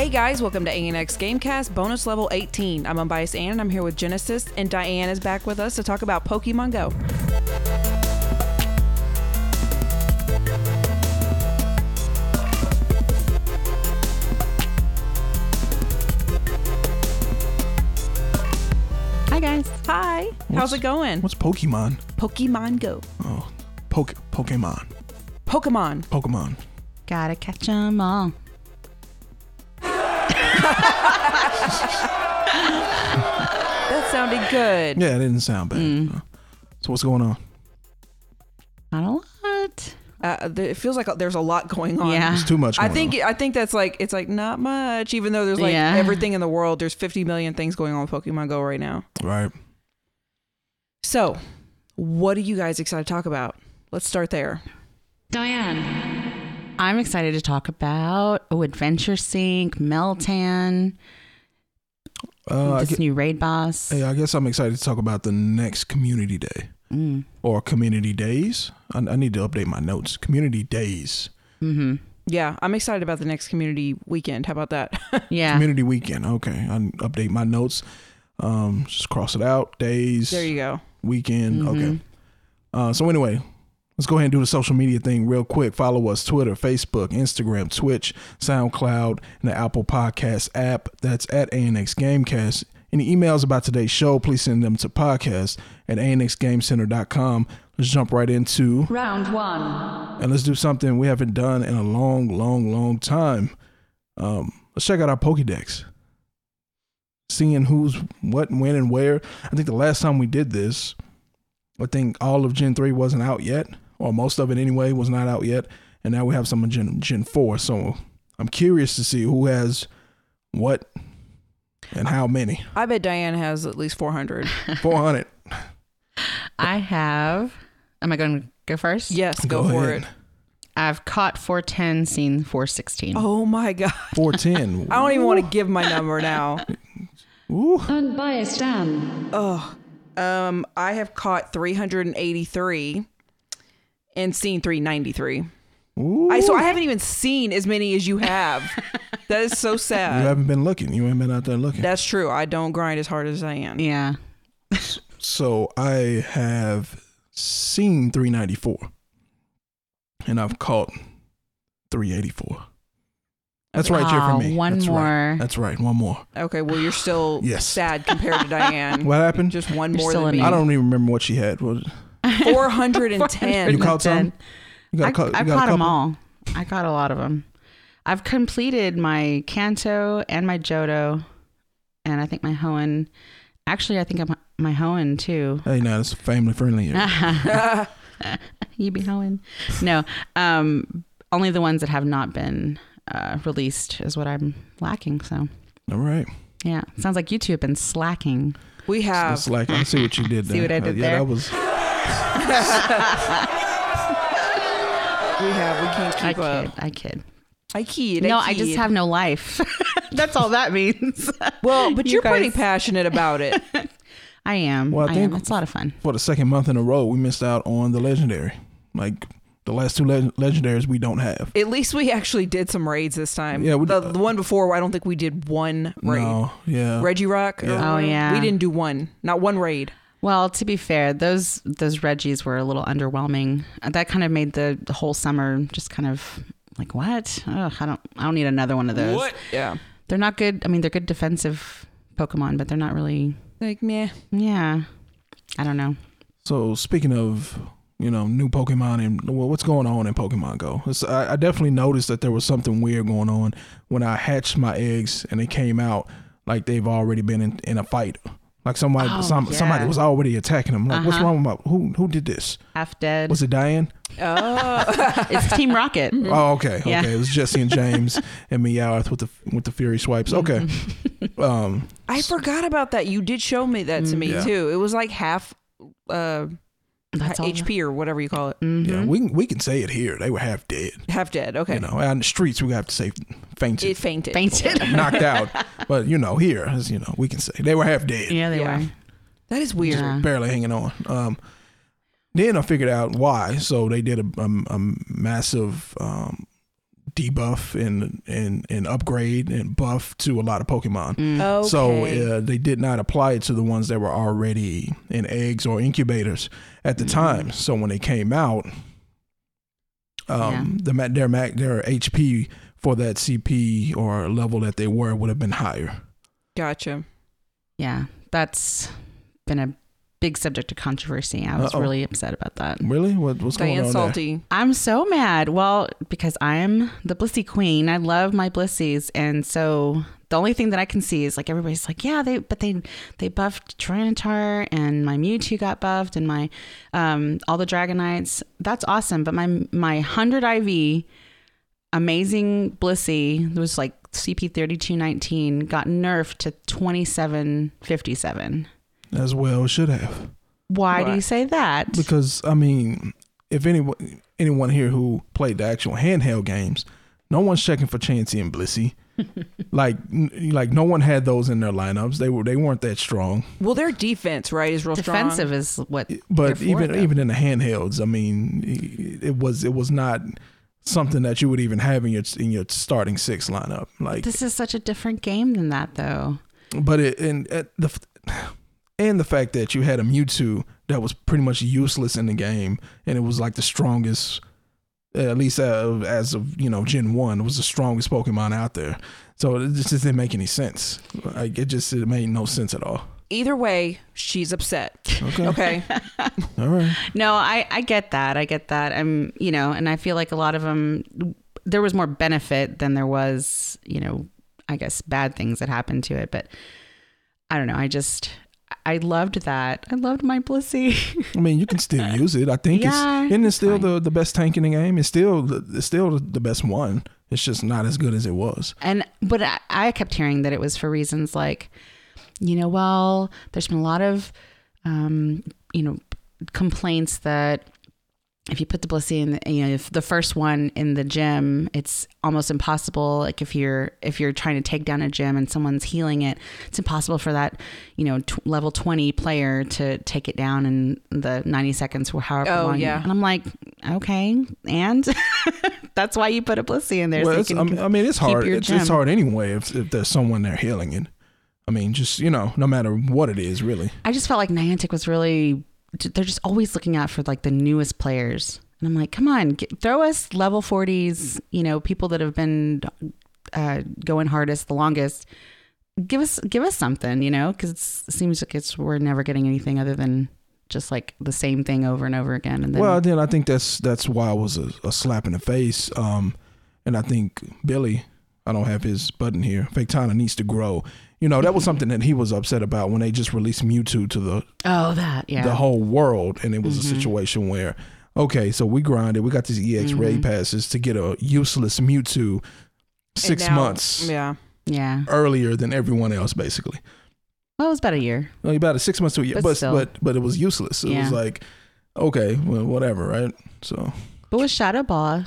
Hey guys, welcome to ANX Gamecast bonus level 18. I'm Unbiased Ann and I'm here with Genesis, and Diane is back with us to talk about Pokemon Go. Hi guys. Hi. How's it going? What's Pokemon? Pokemon Go. Oh, Pokemon. Pokemon. Gotta catch 'em all. That sounded good. Yeah, it didn't sound bad. So what's going on? Not a lot. It feels like there's a lot going on. Yeah. It's too much going on. I think that's like, it's like not much, even though there's like everything in the world. There's 50 million things going on with Pokemon Go right now. Right. So, what are you guys excited to talk about? Let's start there. Diane. I'm excited to talk about Adventure Sync, Meltan, this new raid boss. Hey, I guess I'm excited to talk about the next Community Day. Or Community Days. I need to update my notes. Community Days. Mm-hmm. Yeah, I'm excited about the next community weekend. How about that? Yeah. Community Weekend. Okay. I update my notes. Just cross it out. Days. There you go. Weekend. Okay. So anyway, let's go ahead and do the social media thing real quick. Follow us: Twitter, Facebook, Instagram, Twitch, SoundCloud, and the Apple Podcast app. That's at ANX Gamecast. Any emails about today's show, please send them to podcast@anxgamecenter.com. Let's jump right into Round 1. and let's do something we haven't done in a long time. Let's check out our Pokédex. Seeing who's what, when, and where. I think the last time we did this, I think all of Gen 3 wasn't out yet, or most of it anyway was not out yet, and now we have some in Gen 4. So I'm curious to see who has what and how many. I bet Diane has at least 400. 400. I have. Am I going to go first? Yes, go for ahead. it. I've caught 410, seen 416. Oh my God. 410. I don't even want to give my number now. Ooh. Unbiased Ann. I have caught 383 and seen 393. Ooh. So I haven't even seen as many as you have. That is so You sad. haven't been looking. You ain't been out there looking. That's true. I don't grind as hard as I am. Yeah. So I have seen 394 and I've caught 384. That's right here for me. One That's more. Right. That's right. One more. Okay, well, you're still Yes. sad compared to Diane. What happened? Just one You're more still than in me. I don't even remember what she had. What? 410. You caught some? You I've got a caught them couple? all. I caught a lot of them. I've completed my Kanto and my Johto, and I think my Hoenn. Actually, I think my Hoenn too. Hey, now it's family friendly here. You be Hoenn. No, only the ones that have not been released is what I'm lacking. So All right. yeah, sounds like you two have been slacking. We have. It's like, I see what you did there. See what I did yeah, there? that was. We can't keep up. I kid. I kid. No, I just have no life. That's all that means. Well, but You you're pretty guys- passionate about it. I am. Well, I think- it's a lot of fun. For the second month in a row, we missed out on the legendary. Like the last two legendaries we don't have. At least we actually did some raids this time. Yeah, the one before, I don't think we did one raid. No, yeah. Regirock? Yeah. Oh, yeah. We didn't do one. Not one raid. Well, to be fair, those Reggies were a little underwhelming. That kind of made the whole summer just kind of like, what? Oh, I don't need another one of those. What? Yeah. They're not good. I mean, they're good defensive Pokemon, but they're not really. Like, meh. Yeah, I don't know. So speaking of, new Pokemon and what's going on in Pokemon Go, I definitely noticed that there was something weird going on when I hatched my eggs and they came out like they've already been in a fight. Like somebody was already attacking them. Like, what's wrong with who did this? Half dead. Was it Diane? Oh. It's Team Rocket. Oh, okay. Yeah. Okay. It was Jesse and James and Meowth with the Fury swipes. Okay. I forgot about that. You did show me that to me, Yeah. too. It was like half That's all. HP or whatever you call it. Yeah, we can say it here. They were half dead. Half dead. Okay. Out in the streets we have to say fainted. It fainted. Fainted. Knocked out. But here, as we can say they were half dead. Yeah, they Yeah. were. That is weird. Yeah. Barely hanging on. Then I figured out why. So they did a massive debuff and upgrade and buff to a lot of Pokemon. Okay. So they did not apply it to the ones that were already in eggs or incubators at the time. So when they came out, their HP for that CP or level that they were would have been higher. Gotcha. Yeah, that's been a big subject of controversy. I was really upset about that. Really? What's going Diane's on salty. I'm so mad. Well, because I am the Blissey queen. I love my Blissies. And so the only thing that I can see is like everybody's like, yeah, they buffed Tyranitar and my Mewtwo got buffed and my all the Dragonites. That's awesome. But my 100 IV amazing Blissey, it was like CP 3219, got nerfed to 2757. As well it should have. Why do you say that? Because, I mean, if anyone here who played the actual handheld games, no one's checking for Chansey and Blissey. like no one had those in their lineups. They weren't that strong. Well, their defense, right, is real Defensive strong. is what. But they're for, even in the handhelds, I mean, it was not something that you would even have in your starting 6 lineup. Like, this is such a different game than that, though. But and the fact that you had a Mewtwo that was pretty much useless in the game, and it was like the strongest, at least as of Gen 1, it was the strongest Pokemon out there. So it just didn't make any sense. Like it made no sense at all. Either way, she's upset. Okay. All right. No, I get that. And I feel like a lot of them, there was more benefit than there was, I guess bad things that happened to it. But I don't know. I loved that. I loved my Blissey. I mean, you can still use it. I think isn't it still the best tank in the game? It's still the best one. It's just not as good as it was. But I kept hearing that it was for reasons like, there's been a lot of, complaints that if you put the Blissey in, if the first one in the gym, it's almost impossible. Like if you're trying to take down a gym and someone's healing it, it's impossible for that, level 20 player to take it down in the 90 seconds or however long. Yeah. And I'm like, okay. And that's why you put a Blissey in there. Well, so it's hard. It's hard anyway if there's someone there healing it. I mean, just, no matter what it is, really. I just felt like Niantic was really, they're just always looking out for like the newest players. And I'm like, come on, throw us level 40s, people that have been going hardest the longest. Give us something, because it seems like we're never getting anything other than just like the same thing over and over again. And then I think that's why it was a slap in the face. And I think Billy, I don't have his button here, Factana needs to grow. That was something that he was upset about when they just released Mewtwo to the whole world. And it was a situation where, okay, so we grinded, we got these EX raid passes to get a useless Mewtwo 6 months earlier than everyone else, basically. Well, it was about a year. Well, about 6 months to a year, but it was useless. It was like, okay, well, whatever, right? So, but with Shadow Ball,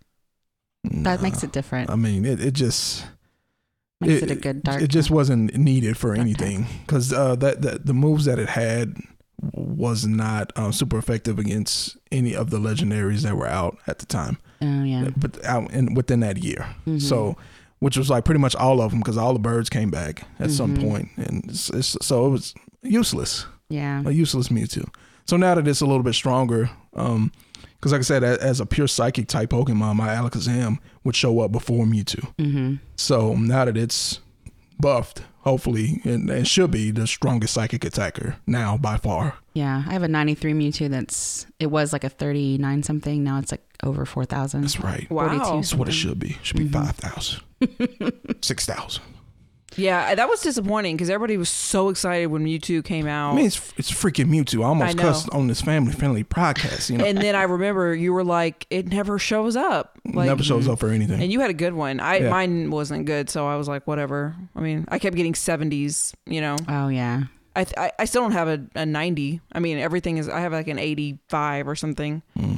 that makes it different. I mean, it just makes it a good dark. It just wasn't needed for anything because the moves that it had was not super effective against any of the legendaries that were out at the time. Oh yeah, but out within that year. So, which was like pretty much all of them because all the birds came back at some point, and so it was useless. Yeah, a useless Mewtwo. So now that it's a little bit stronger, because like I said, as a pure psychic type Pokemon, my Alakazam would show up before Mewtwo. So now that it's buffed, hopefully, and should be the strongest psychic attacker now by far. Yeah, I have a 93 Mewtwo it was like a 39 something. Now it's like over 4,000. That's right. Wow. That's what it should be. It should be 5,000. 6,000. Yeah, that was disappointing because everybody was so excited when Mewtwo came out. I mean, it's freaking Mewtwo. I almost cussed on this family-friendly podcast, And then I remember you were like, it never shows up. Like, never shows up for anything. And you had a good one. Mine wasn't good, so I was like, whatever. I mean, I kept getting 70s, Oh, yeah. I still don't have a 90. I mean, everything is, I have like an 85 or something.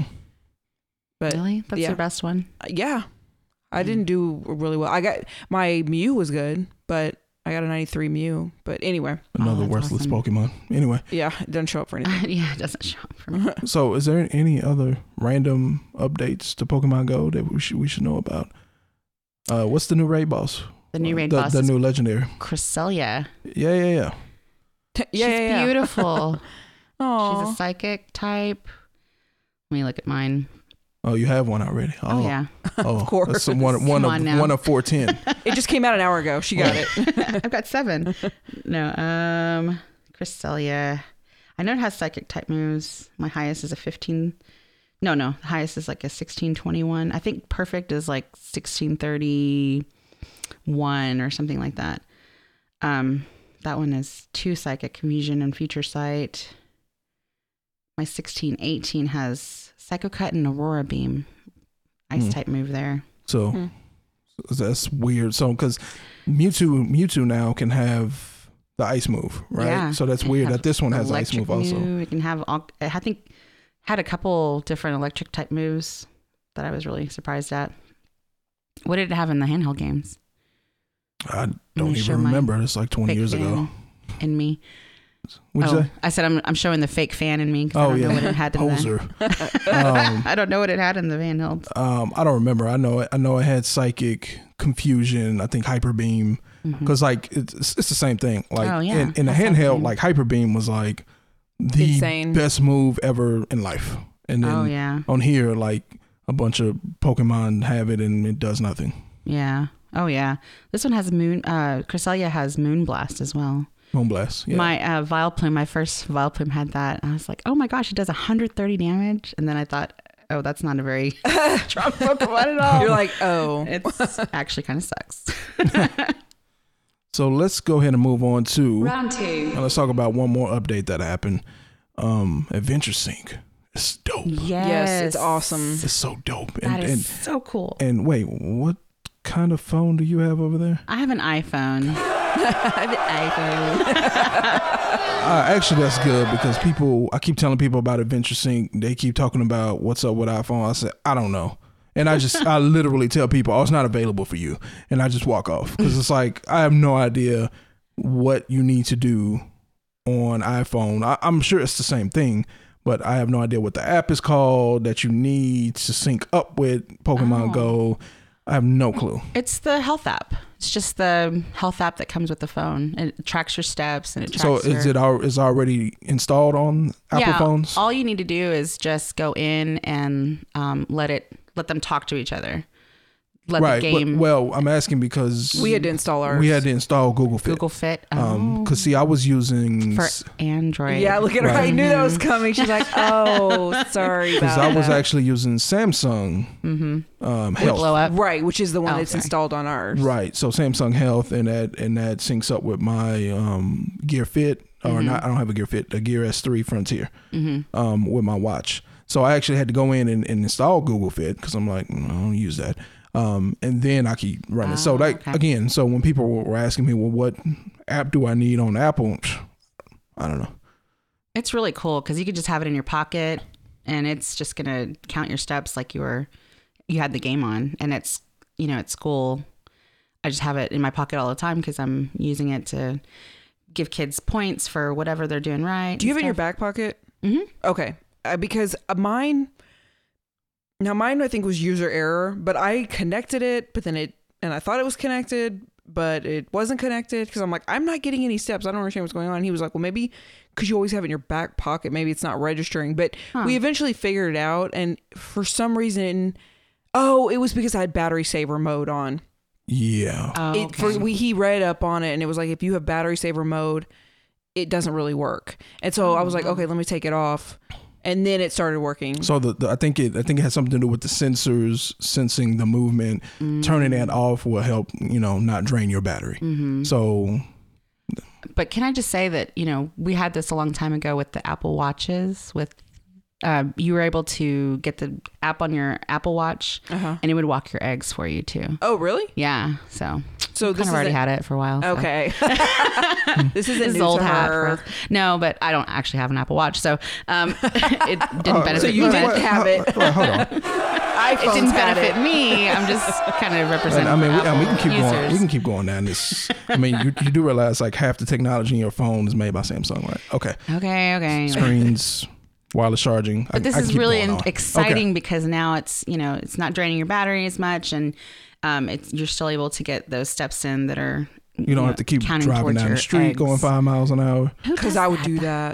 But really? That's your best one? Yeah. I didn't do really well. I got, my Mew was good, but I got a 93 Mew. But anyway. Another worthless Pokemon. Anyway. Yeah, it doesn't show up for anything. Yeah, it doesn't show up for me. So is there any other random updates to Pokemon Go that we should know about? What's the new raid boss? The new raid boss The is new legendary. Cresselia. Yeah. She's beautiful. Oh, She's a psychic type. Let me look at mine. Oh, you have one already. Oh yeah. Oh, Of course. That's one Come on now. of 410. It just came out an hour ago. She got it. I've got 7. No, Cresselia. I know it has psychic type moves. My highest is a 15. No, the highest is like a 1621. I think perfect is like 1631 or something like that. That one is 2 psychic confusion and future sight. My 1618 has Psycho Cut and Aurora Beam. Ice type move there. So that's weird. So because Mewtwo now can have the ice move, right? Yeah. So that's weird that this one has ice move also. It can have all, I think had a couple different electric type moves that I was really surprised at. What did it have in the handheld games? I don't even remember. It's like 20 years ago. In me. What'd you say? I said I'm showing the fake fan in me because I don't know what it had in Poser. I don't know what it had in the handhelds. I don't remember. I know it had psychic confusion. I think hyper beam because like it's the same thing. Like in the handheld, like hyper beam was like the insane. Best move ever in life. And then on here, like a bunch of Pokemon have it and it does nothing. Yeah. Oh yeah. This one has Cresselia has Moonblast as well. Moonblast. Yeah. My Vileplume, my first Vileplume had that. I was like, oh my gosh, it does 130 damage. And then I thought, oh, that's not a very strong Pokemon at all. You're like, oh. It's actually kind of sucks. So let's go ahead and move on to Round 2. let's talk about one more update that happened. Adventure Sync. It's dope. Yes, it's awesome. It's so dope. That is so cool. And wait, what kind of phone do you have over there? I have an iPhone. Actually, that's good because I keep telling people about Adventure Sync. They keep talking about what's up with iPhone. I said, I don't know. And I literally tell people, oh, it's not available for you. And I just walk off because it's like, I have no idea what you need to do on iPhone. I'm sure it's the same thing, but I have no idea what the app is called that you need to sync up with Pokemon Go. I have no clue. It's the health app. It's just the health app that comes with the phone. It tracks your steps and it tracks is already installed on Apple phones? All you need to do is just go in and let them talk to each other. Let the game. Well, I'm asking because we had to install ours. We had to install Google Fit. Google Fit. Because see, I was using for Android. Yeah, look at her. I knew that was coming. She's like, oh, sorry. Because I was actually using Samsung Health. Blow up. Right, which is the one that's installed on ours. Right. So Samsung Health, and that syncs up with my Gear Fit, or not. I don't have a Gear Fit. A Gear S3 Frontier with my watch. So I actually had to go in and install Google Fit because I'm like, I don't use that. And then I keep running. So again, so when people were asking me, well, what app do I need on Apple? I don't know. It's really cool because you could just have it in your pocket and it's just going to count your steps like you had the game on, and it's, at school. I just have it in my pocket all the time because I'm using it to give kids points for whatever they're doing right. Do you have it in your back pocket? Mm-hmm. Okay. Because mine I think was user error, but I connected it, but then and I thought it was connected, but it wasn't connected because I'm like, I'm not getting any steps. I don't understand what's going on. He was like, well, maybe because you always have it in your back pocket, maybe it's not registering. But we eventually figured it out, and for some reason, it was because I had battery saver mode on. Yeah. Oh, okay. He read up on it, and it was like, if you have battery saver mode, it doesn't really work. And so I was like, okay, let me take it off. And then it started working. So I think it had something to do with the sensors sensing the movement. Turning that off will help, not drain your battery. Mm-hmm. So, but can I just say that we had this a long time ago with the Apple Watches. With you were able to get the app on your Apple Watch, and it would walk your eggs for you too. Oh, really? Yeah. So this already had it for a while. So. Okay. This isn't this new old to hat. her. No, but I don't actually have an Apple Watch, so it didn't benefit. So you didn't have it. Hold on. It didn't benefit me. I'm just kind of representing. I mean, we can keep users. going. We can keep going down this. I mean, you do realize like half the technology in your phone is made by Samsung, right? Okay. Okay. Screens. wireless charging. But this I is keep really going on. exciting Okay. because now it's, it's not draining your battery as much, and you're still able to get those steps in that are. You don't have to keep counting driving towards down the your street eggs. going 5 miles an hour. Because I would do that.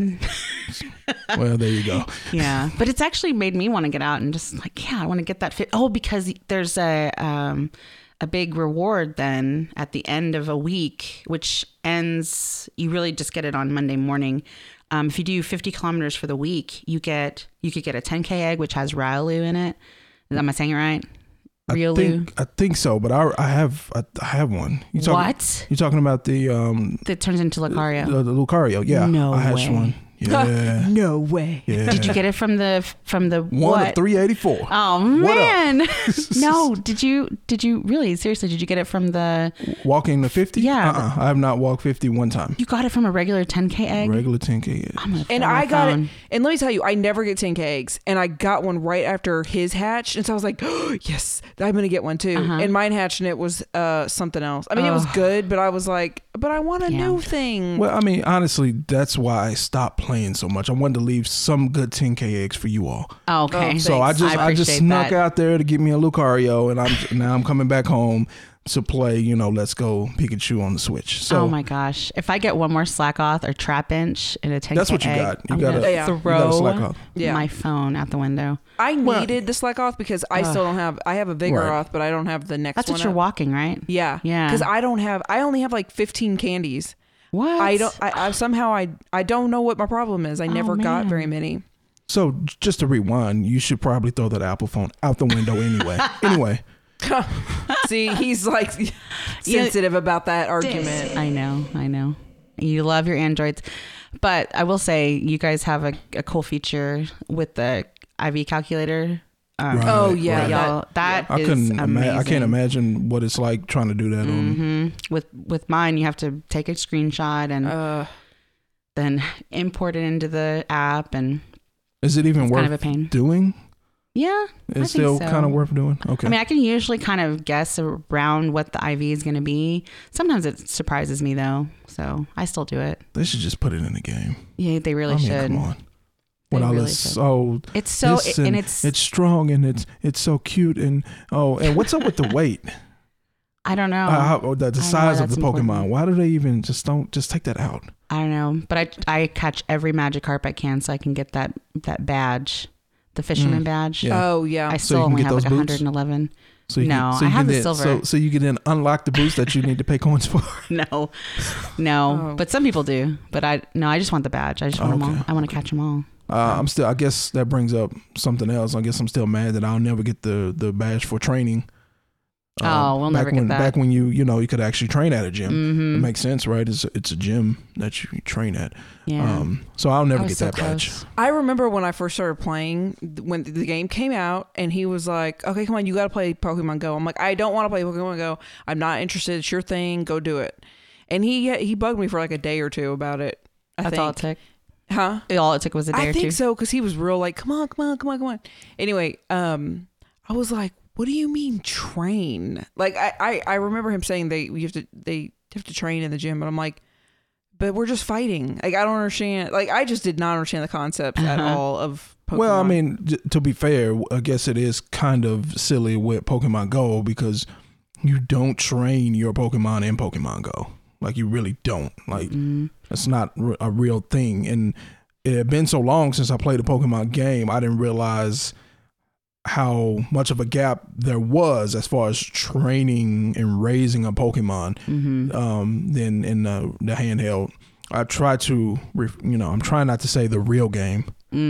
Well, there you go. Yeah, but it's actually made me want to get out and just I want to get that fit. Oh, because there's a big reward then at the end of a week, which ends. You really just get it on Monday morning. If you do 50 kilometers for the week, you could get a 10K egg, which has Riolu in it. Am I saying it right? Riolu. I think so, but I have one. What? You talking about the That turns into Lucario. the Lucario? Yeah, No I hatched way. one. Yeah, No way. yeah. Did you get it from the one what? of 384? Oh What up? man! No, did you really seriously? Did you get it from the? Walking the 50? Yeah. I have not walked 50 one time. You got it from a regular 10K egg. Regular 10K. I'm gonna And throw my I got phone. it. And let me tell you, I never get 10K eggs. And I got one right after his hatched. And so I was like, oh, yes, I'm going to get one too. And mine hatched and it was something else. I mean, it was good, but I was like, but I want a new thing. Well, I mean, honestly, that's why I stopped playing so much. I wanted to leave some good 10K eggs for you all. Oh, okay. So I just appreciate snuck that. out there to get me a Lucario, and now I'm coming back home to play, Let's Go Pikachu on the Switch. So oh my gosh! If I get one more Slackoth or Trapinch in a 10K that's what you egg, got. You I'm got gonna to Yeah. you got to throw slack off. Yeah. my phone out the window. I needed the Slackoth because I still don't have, I have a Vigoroth, but I don't have the next That's one. what you're up. walking, right? Yeah. Yeah. Because I only have like 15 candies. What? I somehow I don't know what my problem is. I never got very many. So just to rewind, you should probably throw that Apple phone out the window anyway. See, he's like sensitive about that argument. I know. You love your Androids. But I will say you guys have a cool feature with the IV calculator. Right, Oh yeah, right. Y'all, that I is couldn't. amazing. I can't imagine what it's like trying to do that on. With mine, you have to take a screenshot and then import it into the app, and Is it even it's worth kind of a pain. doing? Yeah, It's still so. kind of worth doing. Okay. I mean, I can usually kind of guess around what the IV is going to be. Sometimes it surprises me though, so I still do it. they should just put it in the game. Yeah, they really I mean, should. come on. They When I really was should. so It's so this and it's strong and it's so cute and what's up with the weight? I don't know. The I know size of that's the Pokemon. important. Why do they even just take that out? I don't know, but I catch every Magikarp I can so I can get that badge, the fisherman badge. Yeah. Oh yeah. I So still you can only get have like those boots? 111. So you No, you I have the then, silver. So you can then unlock the boost that you need to pay coins for. No, Oh. but some people do. But I just want the badge. I just want them all. Okay. I want to catch them all. I'm still. I guess that brings up something else. I guess I'm still mad that I'll never get the badge for training. We'll never get that. Back when you could actually train at a gym. It makes sense, right? It's a gym that you train at. Yeah. So I'll never I was get so that badge. close. I remember when I first started playing, when the game came out, and he was like, "Okay, come on, you got to play Pokemon Go." I'm like, "I don't want to play Pokemon Go. I'm not interested. It's your thing. Go do it." And he bugged me for like a day or two about it. That's all it took. Huh? All it took was a day I or think two. so, because he was real like, come on. Anyway, I was like, what do you mean train? Like I remember him saying they have to train in the gym, but I'm like, but we're just fighting. Like I don't understand. Like I just did not understand the concept at all of Pokemon. Well, I mean, to be fair, I guess it is kind of silly with Pokemon Go because you don't train your Pokemon in Pokemon Go. Like you really don't. Like that's not a real thing. And it had been so long since I played a Pokemon game, I didn't realize how much of a gap there was as far as training and raising a Pokemon. Then in the handheld, I try to, I'm trying not to say the real game.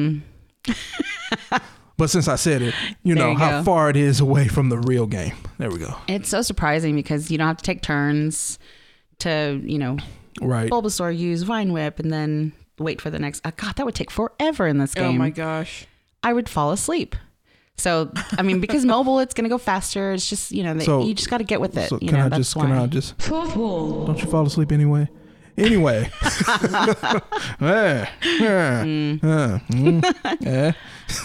But since I said it, you There know you how go. far it is away from the real game. There we go. It's so surprising because you don't have to take turns to, Right. Bulbasaur use Vine Whip and then wait for the next. God, that would take forever in this game. oh my gosh. I would fall asleep. So, I mean, because mobile, it's going to go faster. It's just, So- you just got to get with it. So That's why. can I just, Fourth wall. don't you fall asleep anyway? Anyway.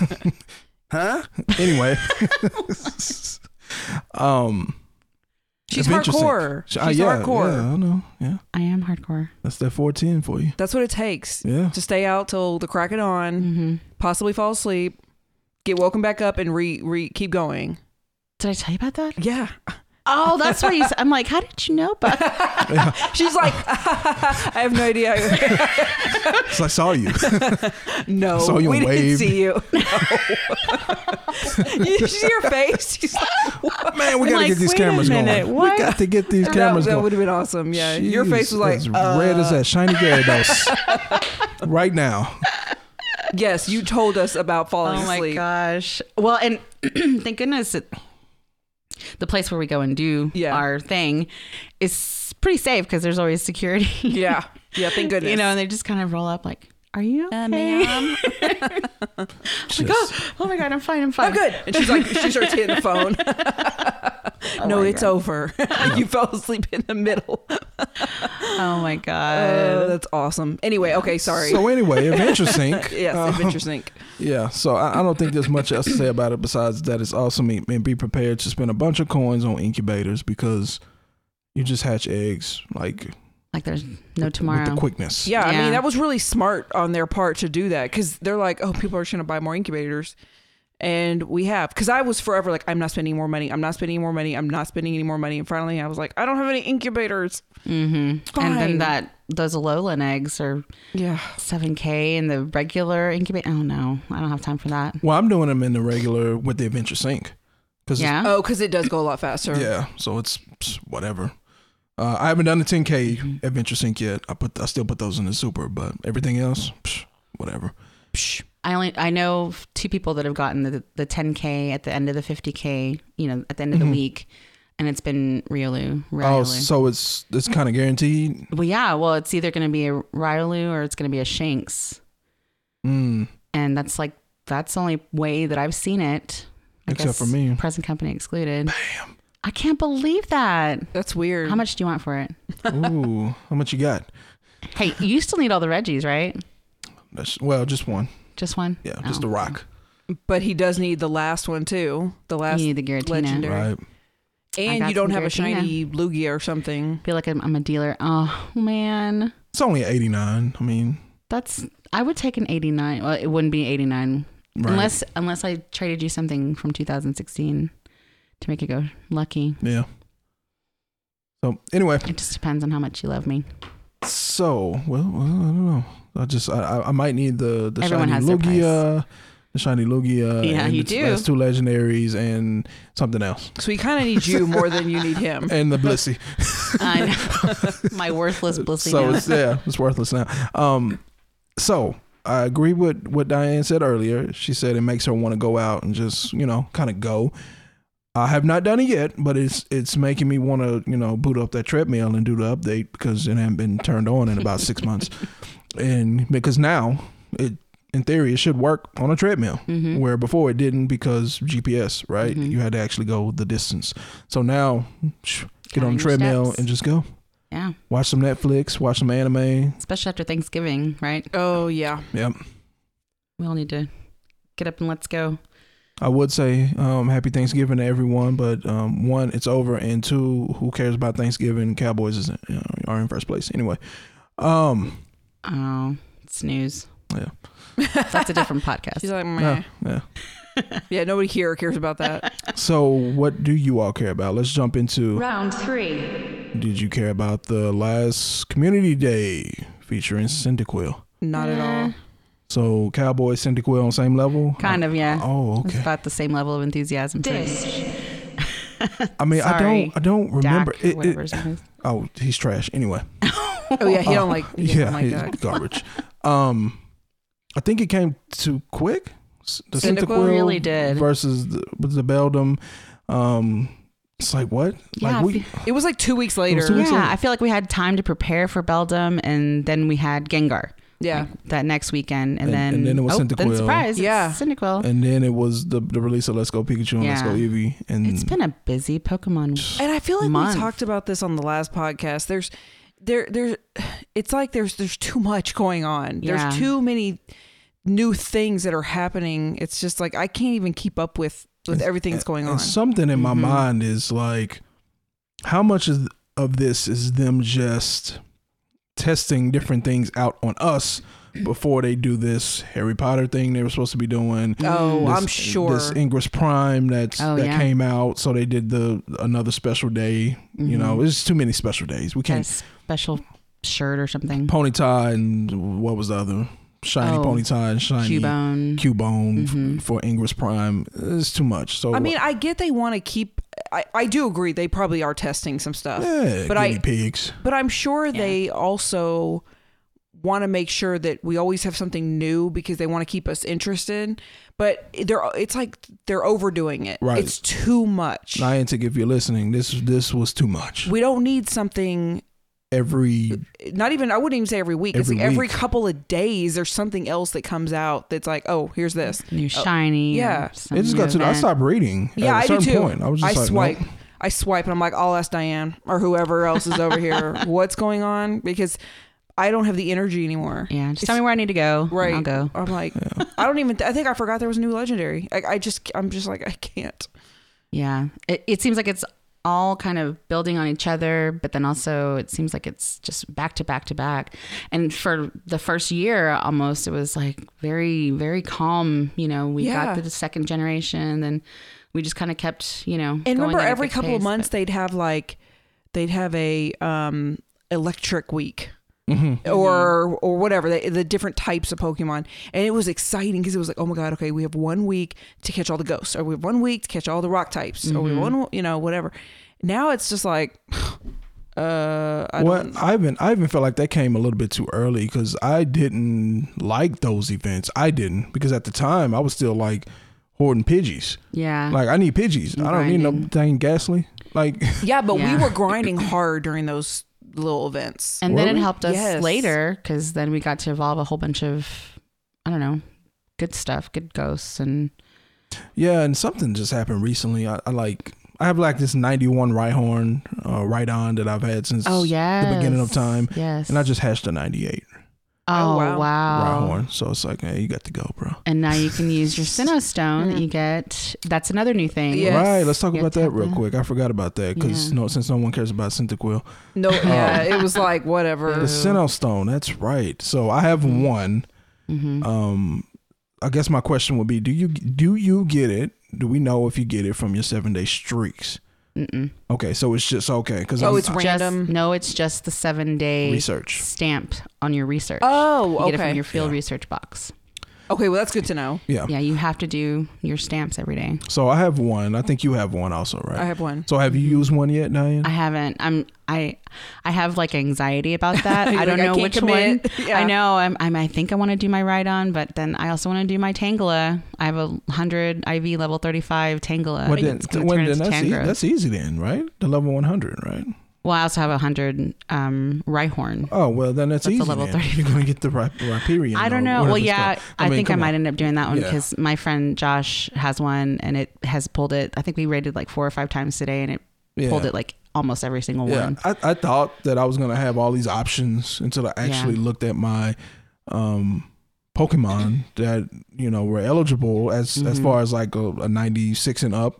Huh? Anyway. She's Adventure hardcore. Sync. She's hardcore. Yeah, I know. Yeah, I am hardcore. that's that 410 for you. That's what it takes. Yeah. To stay out till the crack of dawn, possibly fall asleep, get woken back up, and keep going. Did I tell you about that? Yeah. Oh, that's why I'm like, how did you know about She's like, I have no idea. So I saw you. No, Saw you we didn't waved. see you. No. You see her face? She's like, what? Man, we I'm gotta like, get these wait a cameras minute, going. what? We got to get these cameras That going. would have been awesome. Yeah. Your face was like, as red as that shiny Gyarados. Right now. yes, you told us about falling Oh my asleep. gosh. Well, and thank goodness the place where we go and do our thing is pretty safe because there's always security. Yeah. Yeah, thank goodness. You know, and they just kind of roll up like, are you okay? ma'am. Like, oh my God, I'm fine. I'm good. And she's like, she starts hitting the phone. No, it's over. You fell asleep in the middle. Oh my God. That's awesome. Anyway, okay, sorry. So anyway, Adventure Sync. Yes, Adventure Sync. Yeah, so I don't think there's much else to say about it besides that it's awesome and be prepared to spend a bunch of coins on incubators because you just hatch eggs like there's no tomorrow. with the quickness. Yeah, I Yeah. mean, that was really smart on their part to do that because they're like, oh, people are just going to buy more incubators. And we have, because I was forever like, I'm not spending more money. I'm not spending any more money. I'm not spending any more money. And finally, I was like, I don't have any incubators. Mm-hmm. And then those Alolan eggs are $7K and the regular incubator. Oh no, I don't have time for that. Well, I'm doing them in the regular with the Adventure Sync. Yeah. Oh, because it does go a lot faster. Yeah, so it's whatever. I haven't done the 10K Adventure Sync yet. I still put those in the Super, but everything else, whatever. I know 2 people that have gotten the 10K at the end of the 50K, you know, at the end of the week, and it's been Riolu. Oh, so it's kind of guaranteed? Well, yeah. Well, it's either going to be a Riolu or it's going to be a Shanks. And that's the only way that I've seen it. Except for me. Present company excluded. Bam. I can't believe that. That's weird. How much do you want for it? Ooh, how much you got? Hey, you still need all the Reggies, right? Just one. Just one? Yeah, just the rock. But he does need the last one too. The last You need the Giratina. legendary. Right. And you don't have a shiny Lugia or something. Feel like I'm a dealer. Oh, man. It's only 89. I mean, I would take an 89. Well, it wouldn't be 89 right. unless I traded you something from 2016 to make it go lucky. Yeah. So anyway, It just depends on how much you love me. so well, I don't know. I might need the Everyone shiny has their Lugia, the shiny Lugia. Yeah, and you its do. last 2 legendaries and something else, So he kind of needs you more than you need him. and the Blissey. I know. My worthless Blissey. So now. it's worthless now. So I agree with what Diane said earlier. She said it makes her want to go out and just kind of go. I have not done it yet, but it's making me want to boot up that treadmill and do the update because it hasn't been turned on in about 6 months, and because now in theory it should work on a treadmill where before it didn't because GPS, right? You had to actually go the distance. So now get on the treadmill steps. and just go. Yeah. Watch some Netflix, watch some anime. Especially after Thanksgiving, right? Oh, yeah. Yep. We all need to get up and let's go. I would say happy Thanksgiving to everyone, but 1, it's over, and 2, who cares about Thanksgiving? Cowboys are in first place anyway. Oh, snooze. Yeah. That's a different podcast. She's like, meh. Yeah. Yeah, nobody here cares about that. So what do you all care about? Let's jump into Round 3. Did you care about the last Community Day featuring Cyndaquil? Not at all. So Cowboy, Cyndaquil on same level? Kind of, yeah. Oh, It's okay. about the same level of enthusiasm. for it. Dish. I mean, Sorry. I don't remember Dak, whatever his name is. Oh, he's trash. Anyway. Oh, yeah, he don't like He's that. garbage. I think it came too quick. The Cyndaquil really did. versus the Beldum. It's like what? Yeah, Like It was like 2 weeks later. 2 weeks later. Yeah, I feel like we had time to prepare for Beldum, and then we had Gengar. Yeah. like, that next weekend, and And then it was then Cyndaquil. surprise, Yeah. it's Cyndaquil. and then it was the release of Let's Go Pikachu and Let's Go Yeah. Eevee. And It's been a busy Pokemon. And I feel like month. we talked about this on the last podcast. There's it's like there's too much going on. Yeah. There's too many new things that are happening. It's just like I can't even keep up with everything that's going on. And something in my mind is like, how much of this is them just testing different things out on us before they do this Harry Potter thing they were supposed to be doing? I'm sure this Ingress Prime that came out, so they did another special day. You know, there's too many special days. We can't special shirt or something. Ponyta and what was the other? Shiny Ponyta and shiny Cubone for Ingress Prime. It's too much. So I mean, I get they want to keep. I do agree they probably are testing some stuff. Yeah, guinea pigs. But I'm sure they also want to make sure that we always have something new because they want to keep us interested. But it's like they're overdoing it. Right. It's too much. Niantic, if you're listening, this was too much. We don't need something I wouldn't even say every week. It's like every couple of days there's something else that comes out that's like, oh, here's this new shiny. Yeah. It just got to I stopped reading. Yeah, at a I do certain too. Point. I was just swipe. Nope. I swipe and I'm like, I'll ask Diane or whoever else is over here what's going on, because I don't have the energy anymore. Yeah, just tell me where I need to go. Right. I'll go. I'm like, I think I forgot there was a new legendary. I'm just like, I can't. Yeah. It seems like it's all kind of building on each other, but then also it seems like it's just back to back to back. And for the first year almost, it was like very, very calm. You know, we got the second generation, then we just kind of kept, you know. And remember, every couple of months they'd have a electric week. Or whatever, the different types of Pokemon. And it was exciting because it was like, oh my God, okay, we have 1 week to catch all the ghosts, or we have 1 week to catch all the rock types, or we have whatever. Now it's just like, I even felt like that came a little bit too early because I didn't like those events. I didn't, because at the time I was still like hoarding Pidgeys. Yeah. Like, I need Pidgeys. I don't need no dang Ghastly. Like, yeah, but we were grinding hard during those little events, and then it helped us later because then we got to evolve a whole bunch of, I don't know, good stuff, good ghosts. And and something just happened recently. I have like this 91 Rhydon that I've had since the beginning of time. Yes. And I just hatched a 98. Oh, wow. Rhyhorn. So it's like, hey, you got to go, bro. And now you can use your Sinnoh Stone that you get. That's another new thing. Yes. Right. Let's talk about that real quick. I forgot about that because since no one cares about Cyndaquil. No, it was like whatever. The Sinnoh Stone. That's right. So I have one. I guess my question would be, do you get it? Do we know if you get it from your 7-day streaks? Mm-mm. Okay, so it's just because it's random. No, it's just the 7-day research stamp on your research. Oh, you get it from your field research box. Okay, well that's good to know. Yeah, you have to do your stamps every day. So I have one. I think you have one also, right? I have one. So have you used one yet, Diane? I haven't. I have like anxiety about that. I don't know which commit. one. Yeah. I know. I think I want to do my Rhydon, but then I also want to do my Tangela. I have a 100 IV level 35 Tangela. That's easy then, right? The level 100, right? Well, I also have 100 Rhyhorn. Oh, well, then that's easy. A level 30. You're going to get the Rhyperior. I don't know. Well, yeah, I think I might end up doing that one because my friend Josh has one and it has pulled it. I think we rated like 4 or 5 times today and it pulled it like almost every single one. I thought that I was going to have all these options until I actually looked at my Pokemon that, were eligible as far as like a 96 and up.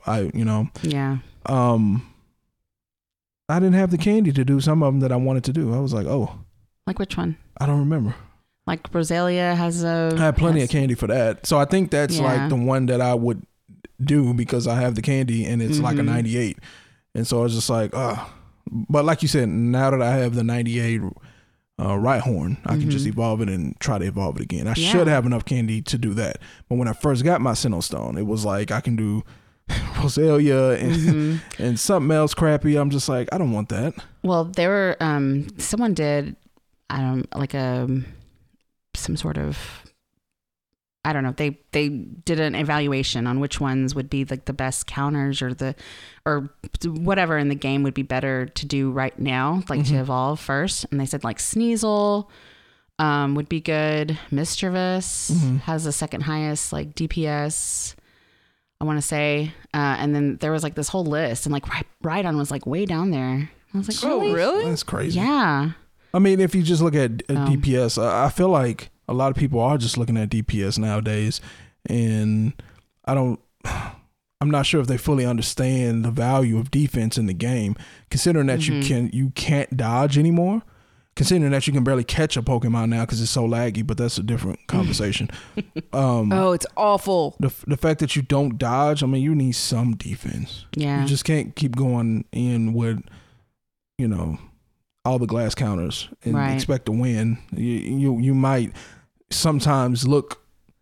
I didn't have the candy to do some of them that I wanted to do. I was like, oh. Like which one? I don't remember. Like Roselia has a... I have plenty of candy for that. So I think that's like the one that I would do because I have the candy and it's like a 98. And so I was just like, But like you said, now that I have the 98 Rhyhorn, I can just evolve it and try to evolve it again. I should have enough candy to do that. But when I first got my Sinnoh Stone, it was like I can do... Roselia and something else crappy. I'm just like, I don't want that. Well, there were someone did some sort of, I don't know, they did an evaluation on which ones would be like the best counters or whatever in the game would be better to do right now, like to evolve first. And they said like Sneasel would be good. Mischievous has the second highest like DPS, I want to say. And then there was like this whole list and like Rhydon was like way down there. I was like, really? That's crazy. Yeah. I mean, if you just look at DPS, I feel like a lot of people are just looking at DPS nowadays. And I I'm not sure if they fully understand the value of defense in the game, considering that you can't dodge anymore, considering that you can barely catch a Pokemon now because it's so laggy, but that's a different conversation. Oh, it's awful. The fact that you don't dodge, I mean, you need some defense. Yeah. You just can't keep going in with, all the glass counters and expect to win. You might sometimes look,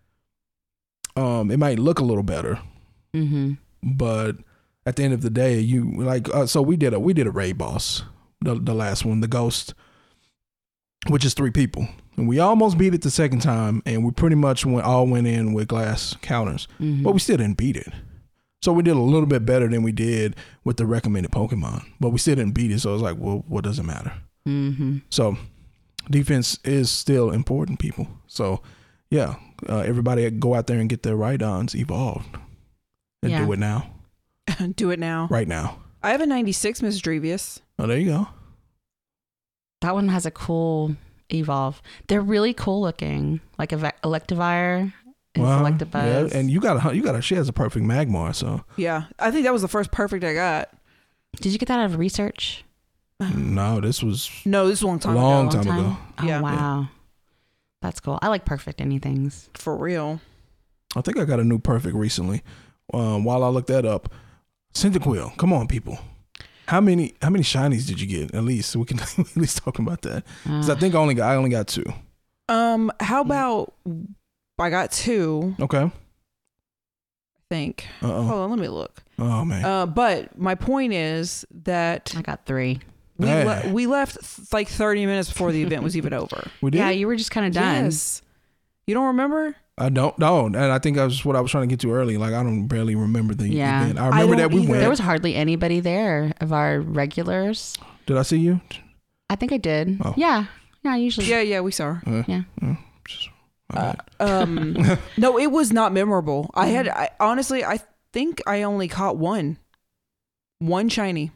it might look a little better. Mm-hmm. But at the end of the day, so we did a raid boss, the last one, the ghost, which is 3 people, and we almost beat it the second time, and we pretty much went in with glass counters, but we still didn't beat it. So we did a little bit better than we did with the recommended Pokemon, but we still didn't beat it. So I was like, well, what does it matter? Mm-hmm. So defense is still important, people. So yeah, everybody go out there and get their Rhydons evolved. And do it now. Do it now. Right now. I have a 96 Miss Drevius. Oh, there you go. That one has a cool evolve. They're really cool looking, like Electivire and Electabuzz. Yeah, and you got she has a perfect Magmar, so. Yeah, I think that was the first perfect I got. Did you get that out of research? No, this was a long time ago. Oh, yeah. Wow. That's cool. I like perfect anythings. For real. I think I got a new perfect recently. While I look that up, Cyndaquil, come on, people. How many shinies did you get? At least we can at least talk about that. Because I think I only got 2. How about I got 2? Okay. I think. Hold on, let me look. Oh man. But my point is that I got 3. we left like 30 minutes before the event was even over. We did? Yeah, you were just kind of done. Yes. You don't remember? I don't know, and I think that's what I was trying to get to early. Like I don't barely remember the event. I remember that we went. There was hardly anybody there of our regulars. Did I see you? I think I did. Oh. Yeah, usually. Yeah, we saw her. Yeah. No, it was not memorable. Honestly, I think I only caught one shiny.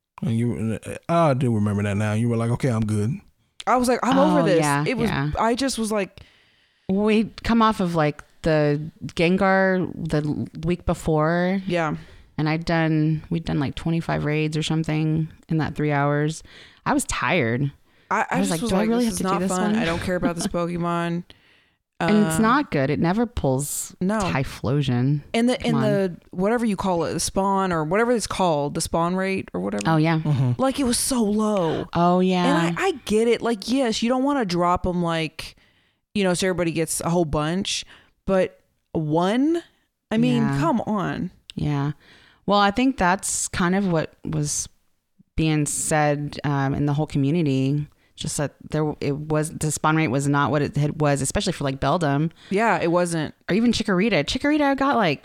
And I do remember that now. You were like, okay, I'm good. I was like, I'm over this. Yeah, it was. yeah. I just was like. We'd come off of like the Gengar the week before. Yeah. And we'd done like 25 raids or something in that 3 hours. I was tired. I was like, do I really have to do this one? I don't care about this Pokemon. And it's not good. It never pulls Typhlosion. In the whatever you call it, the spawn or whatever it's called, the spawn rate or whatever. Oh yeah. Mm-hmm. Like it was so low. Oh yeah. And I get it. Like yes, you don't want to drop them like, so everybody gets a whole bunch, but one. I mean, come on. Yeah. Well, I think that's kind of what was being said in the whole community. Just that the spawn rate was not what it was, especially for like Beldum. Yeah, it wasn't. Or even Chikorita. Chikorita got like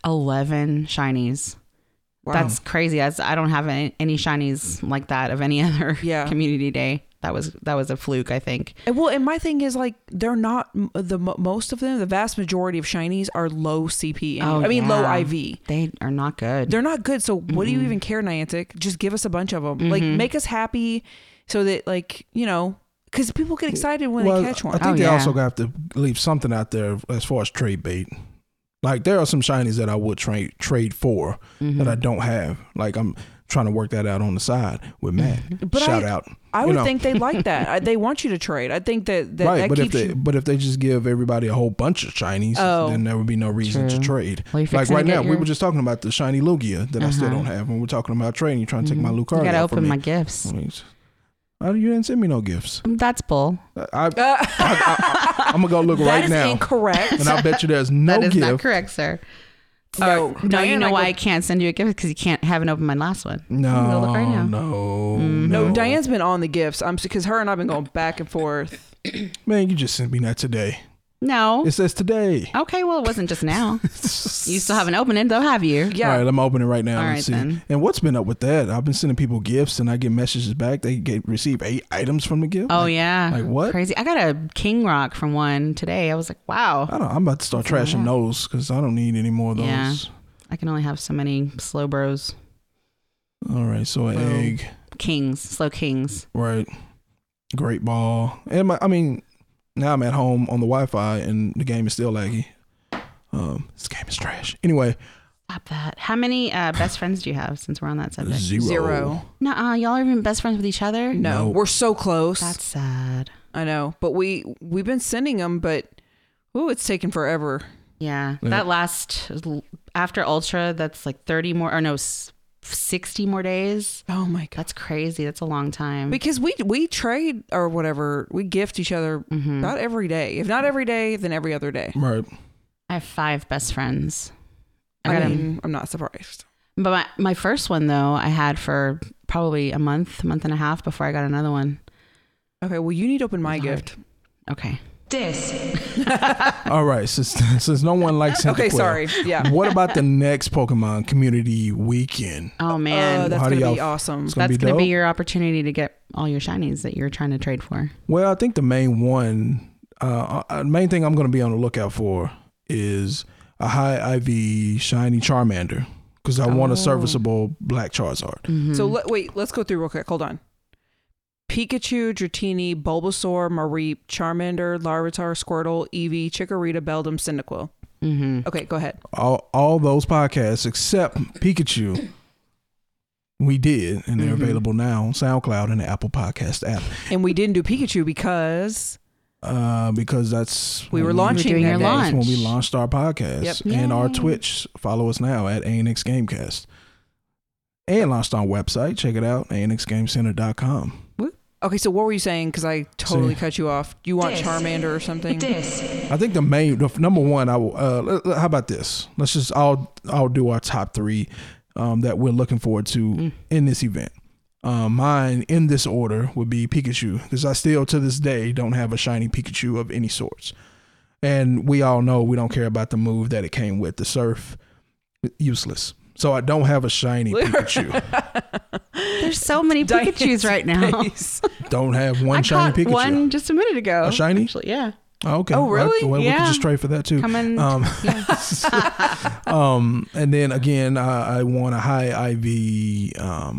11 shinies. Wow. That's crazy. I don't have any shinies like that of any other community day. That was a fluke, I think. And my thing is like they're not most of them. The vast majority of shinies are low CP. Low IV. They are not good. They're not good. So what do you even care, Niantic? Just give us a bunch of them. Like make us happy, so that because people get excited when they catch one. I think they also have to leave something out there as far as trade bait. Like there are some shinies that I would trade for that I don't have. Like I'm trying to work that out on the side with Matt. But Shout out. I would think they like that. They want you to trade. I think that right. But if they just give everybody a whole bunch of shinies, then there would be no reason to trade. Well, like right now, we were just talking about the shiny Lugia that I still don't have. When we're talking about trading, you're trying to take my Lucario. You gotta open my gifts. You didn't send me no gifts. That's bull. I'm gonna go look right now. That is incorrect. And I bet you there's no gift. That is not correct, sir. No, you know why I can't send you a gift? Because you haven't opened my last one. No, look right now. No. Diane's been on the gifts. Because her and I've been going back and forth. Man, you just sent me that today. No. It says today. Okay, well, it wasn't just now. You still haven't opened it, though, have you? Yeah. All right, I'm opening it right now. All Let's right, see. then. And what's been up with that? I've been sending people gifts, and I get messages back. They receive 8 items from the gift. Oh, yeah. Like what? Crazy. I got a King Rock from one today. I was like, wow. I'm about to start trashing those because I don't need any more of those. Yeah. I can only have so many slow bros. All right, so an egg. Slow kings. Right. Great ball. And now I'm at home on the Wi-Fi and the game is still laggy. This game is trash. Anyway, Stop that. How many best friends do you have, since we're on that subject? Zero. Nuh-uh, y'all are even best friends with each other? No, we're so close. That's sad. I know, but we've been sending them, but it's taken forever. Yeah, that last, after Ultra, that's like 30 more, or no, 60 more days. Oh my God. That's crazy. That's a long time. Because we trade or whatever, we gift each other about every day. If not every day, then every other day. Right. I have 5 best friends. I'm not surprised. But my first one, though, I had for probably a month and a half before I got another one. Okay, well, you need to open my gift. Okay. All right, since no one likes Chanticleer. Okay, sorry. Yeah. What about the next Pokemon Community Weekend? Oh, man. That's going to be awesome. It's That's going to dope? be your opportunity to get all your shinies that you're trying to trade for. Well, I think the main one, main thing I'm going to be on the lookout for is a high IV shiny Charmander, because I want a serviceable black Charizard. Mm-hmm. So let's go through real quick. Hold on. Pikachu, Dratini, Bulbasaur, Mareep, Charmander, Larvitar, Squirtle, Eevee, Chikorita, Beldum, Cyndaquil. Mm-hmm. Okay, go ahead. All those podcasts except Pikachu, we did, and they're available now on SoundCloud and the Apple Podcast app. And we didn't do Pikachu because that's we were launching your that day. launch. when we launched our podcast and our Yay. Twitch. Follow us now at ANX Gamecast. And launched our website. Check it out, ANXGameCenter.com. Okay, so what were you saying? Because I totally cut you off. You want Charmander or something? I think the number one, how about this? Let's just, I'll do our top 3 that we're looking forward to in this event. Mine in this order would be Pikachu, because I still to this day don't have a shiny Pikachu of any sorts. And we all know we don't care about the move that it came with, the Surf. Useless. So I don't have a shiny Pikachu. There's so many Pikachus right now. Don't have one I shiny caught Pikachu. one just a minute ago. A shiny? Actually, yeah. Oh, okay. Oh, really? Well, we Yeah. could just trade for that too. Coming. Yeah. And then again, I want a high IV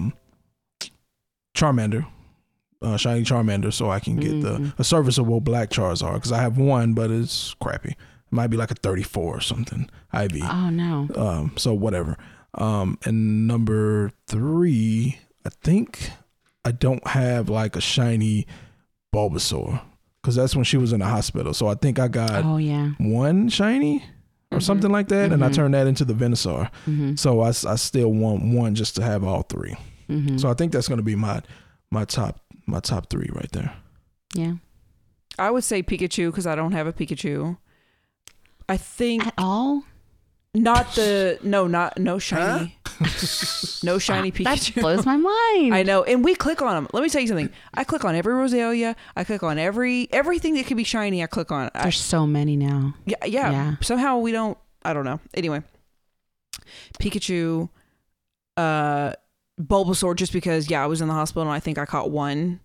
Charmander, shiny Charmander, so I can get a serviceable black Charizard, because I have one, but it's crappy. It might be like a 34 or something IV. Oh, no. So whatever. And number 3, I think I don't have like a shiny Bulbasaur, because that's when she was in the hospital. So I think I got one shiny or something like that, and I turned that into the Venusaur. So I still want one just to have all 3. So I think that's going to be my top 3 right there. Yeah. I would say Pikachu because I don't have a Pikachu. I think At all? no shiny. No shiny Pikachu. That blows my mind. I know. And we click on them. Let me tell you something. I click on every Roselia. I click on everything that could be shiny. I click on. There's so many now. Yeah. Somehow we don't, I don't know. Anyway. Pikachu, Bulbasaur, just because, I was in the hospital and I think I caught one.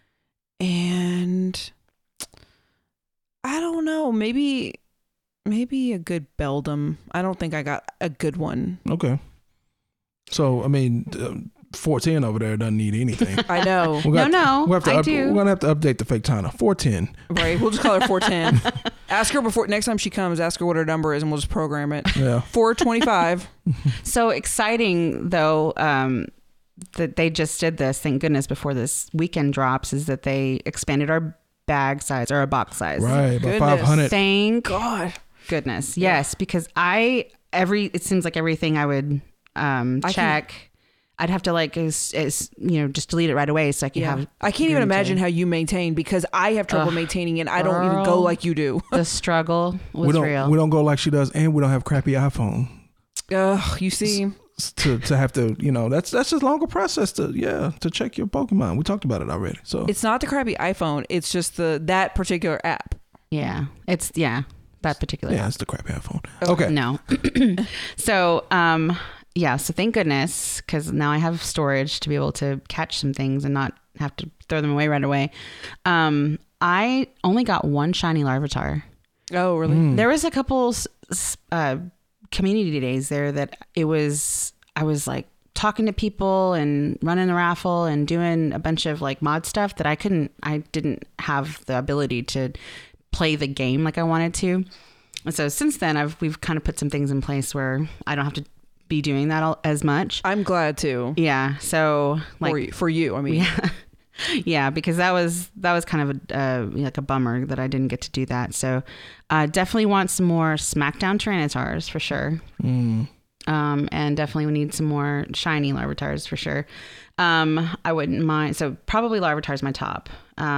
And I don't know. Maybe a good Beldum. I don't think I got a good one. Okay. So, I mean, 410 over there doesn't need anything. I know. do. We're going to have to update the fake Tana. 410. Right. We'll just call her 410. Ask her next time she comes, ask her what her number is and we'll just program it. Yeah. 425. So exciting, though, that they just did this, thank goodness, before this weekend drops, is that they expanded our bag size or our box size. Right. About Goodness. 500. Thank God. goodness. Yes, because it seems like everything I would check, I'd have to just delete it right away so I can have. I can't even imagine how you maintain, because I have trouble maintaining and I don't even go like you do. The struggle was real. We don't go like she does, and we don't have crappy iPhone. You see. To have to, that's just a longer process to check your Pokemon. We talked about it already. So It's not the crappy iPhone. It's just that particular app. Yeah. It's, that particular. yeah, it's the crappy iPhone. Okay. No. So, so thank goodness, because now I have storage to be able to catch some things and not have to throw them away right away. I only got one shiny Larvitar. Oh, really? There was a couple community days there that I was like talking to people and running the raffle and doing a bunch of like mod stuff that I didn't have the ability to play the game like I wanted to. And so since then we've kind of put some things in place where I don't have to be doing that as much. I'm glad to. Yeah. So like For you, I mean. Yeah. Yeah, because that was kind of like a bummer that I didn't get to do that. So definitely want some more SmackDown Tyranitars for sure. And definitely we need some more shiny Larvitars for sure. I wouldn't mind. So probably Larvitar's my top.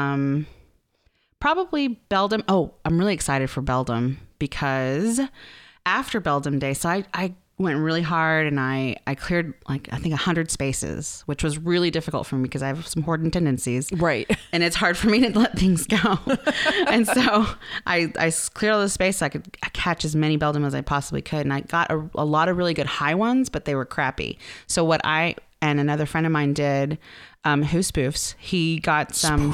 Probably Beldum. Oh, I'm really excited for Beldum because after Beldum Day, so I went really hard and I cleared like I think 100 spaces, which was really difficult for me because I have some hoarding tendencies. Right. And it's hard for me to let things go. And so I cleared all the space so I could catch as many Beldum as I possibly could. And I got a lot of really good high ones, but they were crappy. So what I and another friend of mine did, who spoofs, he got some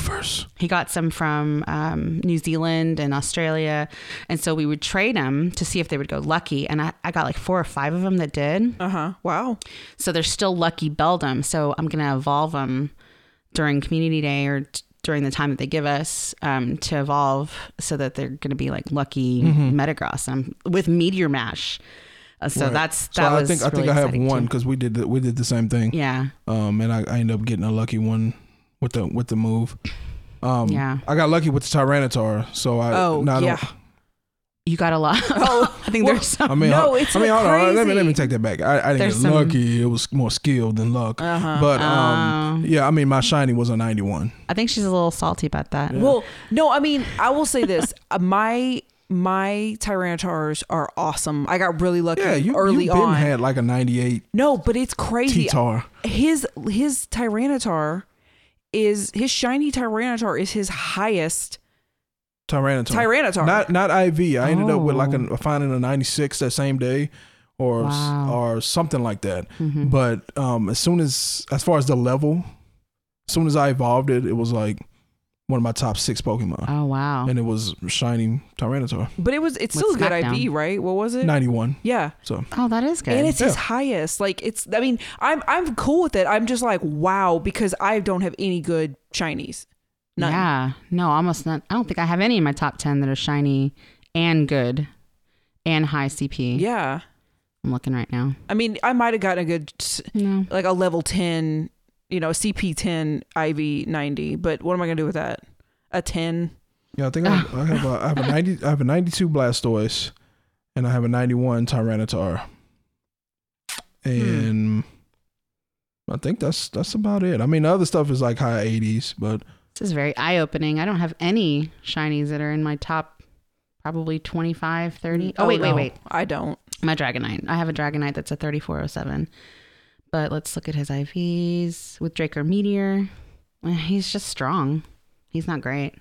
from New Zealand and Australia. And so we would trade them to see if they would go lucky. And I got like 4 or 5 of them that did. Wow. So they're still lucky Beldum. So I'm going to evolve them during community day or during the time that they give us to evolve so that they're going to be like lucky Metagross with Meteor Mash. So right. I think I have one because we did the same thing. Yeah. And I ended up getting a lucky one with the move. Yeah. I got lucky with the Tyranitar, so You got a lot. I think there's some. Hold on. Let me take that back. I didn't get lucky. It was more skill than luck. But yeah, I mean, my shiny was a 91. I think she's a little salty about that. Yeah. Well, no, I mean, I will say this. My Tyranitars are awesome. I got really lucky early on. Had like a 98. No, but it's crazy. T-Tar. His Tyranitar his shiny Tyranitar is his highest Tyranitar. Not IV. I ended up with finding a 96 that same day or something like that. But as far as the level, as soon as I evolved it, it was like one of my top 6 Pokemon. Oh wow! And it was shiny Tyranitar. But it's still a good IV, right? What was it? 91. Yeah. So. Oh, that is good. And it's his highest. Like I mean, I'm cool with it. I'm just like wow because I don't have any good shinies. None. Yeah. No, almost not. I don't think I have any in my top 10 that are shiny and good and high CP. Yeah. I'm looking right now. I mean, I might have gotten a good like a level 10. CP10 IV 90, but what am I gonna do with that? A 10? Yeah, I think I have a 90. I have a 92 Blastoise, and I have a 91 Tyranitar, and I think that's about it. I mean, the other stuff is like high 80s, but this is very eye opening. I don't have any shinies that are in my top probably 25, 30. Oh wait. I don't. My Dragonite. I have a Dragonite that's a 3407. But let's look at his IVs with Draco Meteor. He's just strong. He's not great.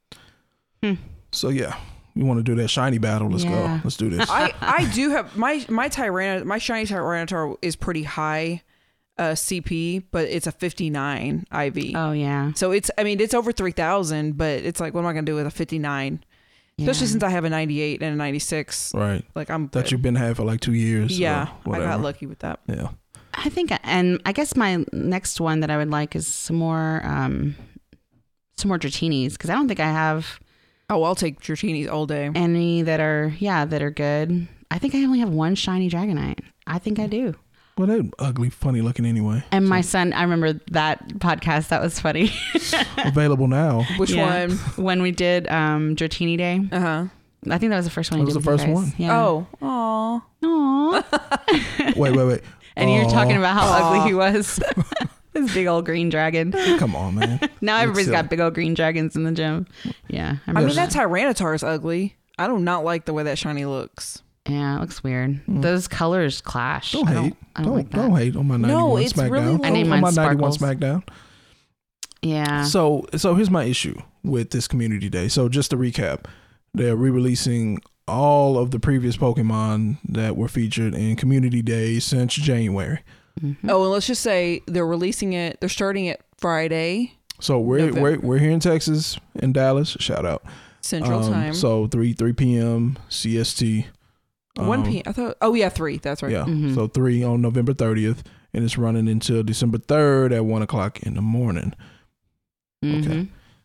So yeah, you want to do that shiny battle? Let's go. Let's do this. I do have my shiny Tyranitar is pretty high CP, but it's a 59 IV. Oh yeah. So it's over 3,000, but it's like what am I gonna do with a 59? Especially since I have a 98 and a 96. Right. Like I'm that you've been having for like 2 years. Yeah, I got lucky with that. Yeah. I think, and I guess my next one that I would like is some more Dratinis because I don't think I have. Oh, I'll take Dratinis all day. Any that are good. I think I only have one shiny Dragonite. I think I do. Well, they're ugly, funny looking anyway. And my son, I remember that podcast. That was funny. Available now. Which one? When we did Dratini Day. I think that was the first one. That was the first one. Yeah. Oh. Aw. Wait. And you're talking about how ugly he was. This big old green dragon. Come on, man. Now everybody's got big old green dragons in the gym. Yeah. I mean, that Tyranitar is ugly. I do not like the way that shiny looks. Yeah, it looks weird. Those colors clash. Don't hate. Don't hate on my 91 SmackDown. Really I named mine on my 91 Sparkles. SmackDown. Yeah. So here's my issue with this community day. So just to recap, they're re-releasing all of the previous Pokemon that were featured in Community Day since January. Oh, and let's just say they're releasing it. They're starting it Friday. So we're here in Texas, in Dallas. Shout out Central Time. So 3 p.m. CST. 1 p.m. I thought. Oh yeah, 3. That's right. Yeah. So 3 on November 30th, and it's running until December 3rd at 1:00 in the morning. Okay.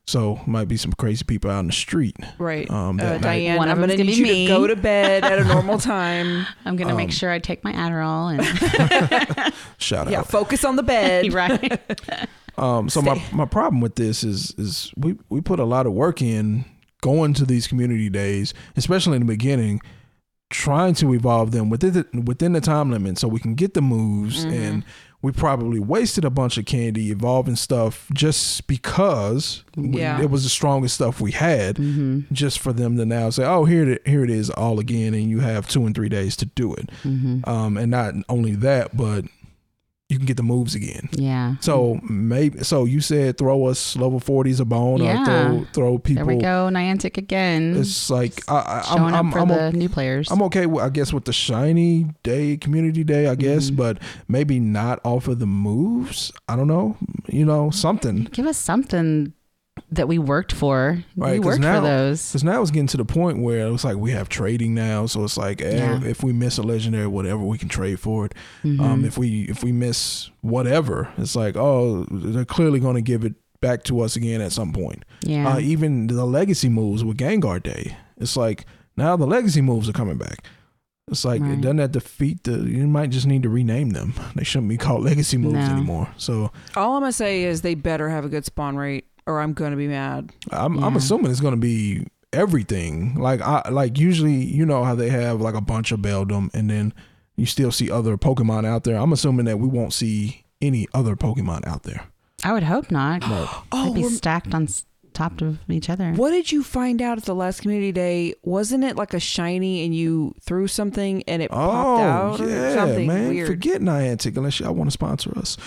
So might be some crazy people out in the street. Right. That night. Diane, One of I'm going to them's need gonna be you me. to go to bed at a normal time. I'm gonna make sure I take my Adderall and Shout Yeah, out. focus on the bed. right. So my problem with this is we put a lot of work in going to these community days, especially in the beginning, trying to evolve them within the time limit so we can get the moves. And we probably wasted a bunch of candy evolving stuff just because it was the strongest stuff we had, just for them to now say, oh, here it is all again, and you have 2 and 3 days to do it. And not only that, but you can get the moves again. Yeah. So so you said throw us level 40s a bone, or throw people. There we go, Niantic again. It's like Showing up for the new players. I'm okay with, I guess, with the shiny day, community day, I guess, but maybe not offer the moves. I don't know, something. Give us something that we worked for. Right, We 'cause worked now- for those. Because now it's getting to the point where it's like we have trading now, so it's like if we miss a legendary, whatever, we can trade for it. If we miss whatever, it's like, oh, they're clearly going to give it back to us again at some point. Yeah. Even the legacy moves with Gengar Day, it's like now the legacy moves are coming back. It's like, Right. doesn't that defeat you might just need to rename them. They shouldn't be called legacy moves No. anymore. So All I'm going to say is they better have a good spawn rate or I'm going to be mad. I'm assuming it's going to be everything. Like usually, you know how they have like a bunch of Beldum, and then you still see other Pokemon out there. I'm assuming that we won't see any other Pokemon out there. I would hope not. Oh, They'd be stacked on top of each other. What did you find out at the last community day? Wasn't it like a shiny and you threw something and it popped out or yeah, something man. weird? Forget Niantic unless y'all want to sponsor us.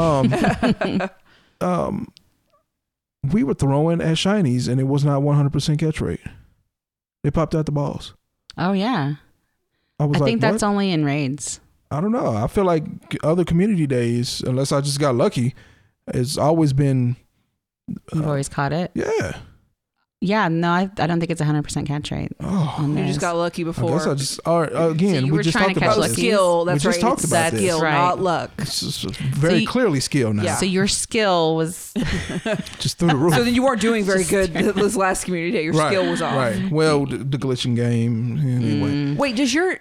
We were throwing at shinies and it was not 100% catch rate. They popped out the balls. Oh yeah. I was I like, think that's what? only in raids. I don't know. I feel like other community days, unless I just got lucky, it's always been. You've always caught it. Yeah. Yeah, no, I don't think it's 100% catch rate. Oh, on You this. just got lucky I before. guess I just. All right, again, So you we were just trying talked to catch about Oh, this. lucky. skill. That's We just right. talked It's about that this. skill, Right. not luck. It's just very See- clearly skill now. Yeah. So your skill was Just through the roof. So then you weren't doing very good this last community day. Your skill was off. Right. Well, the glitching game. Anyway. Wait, does your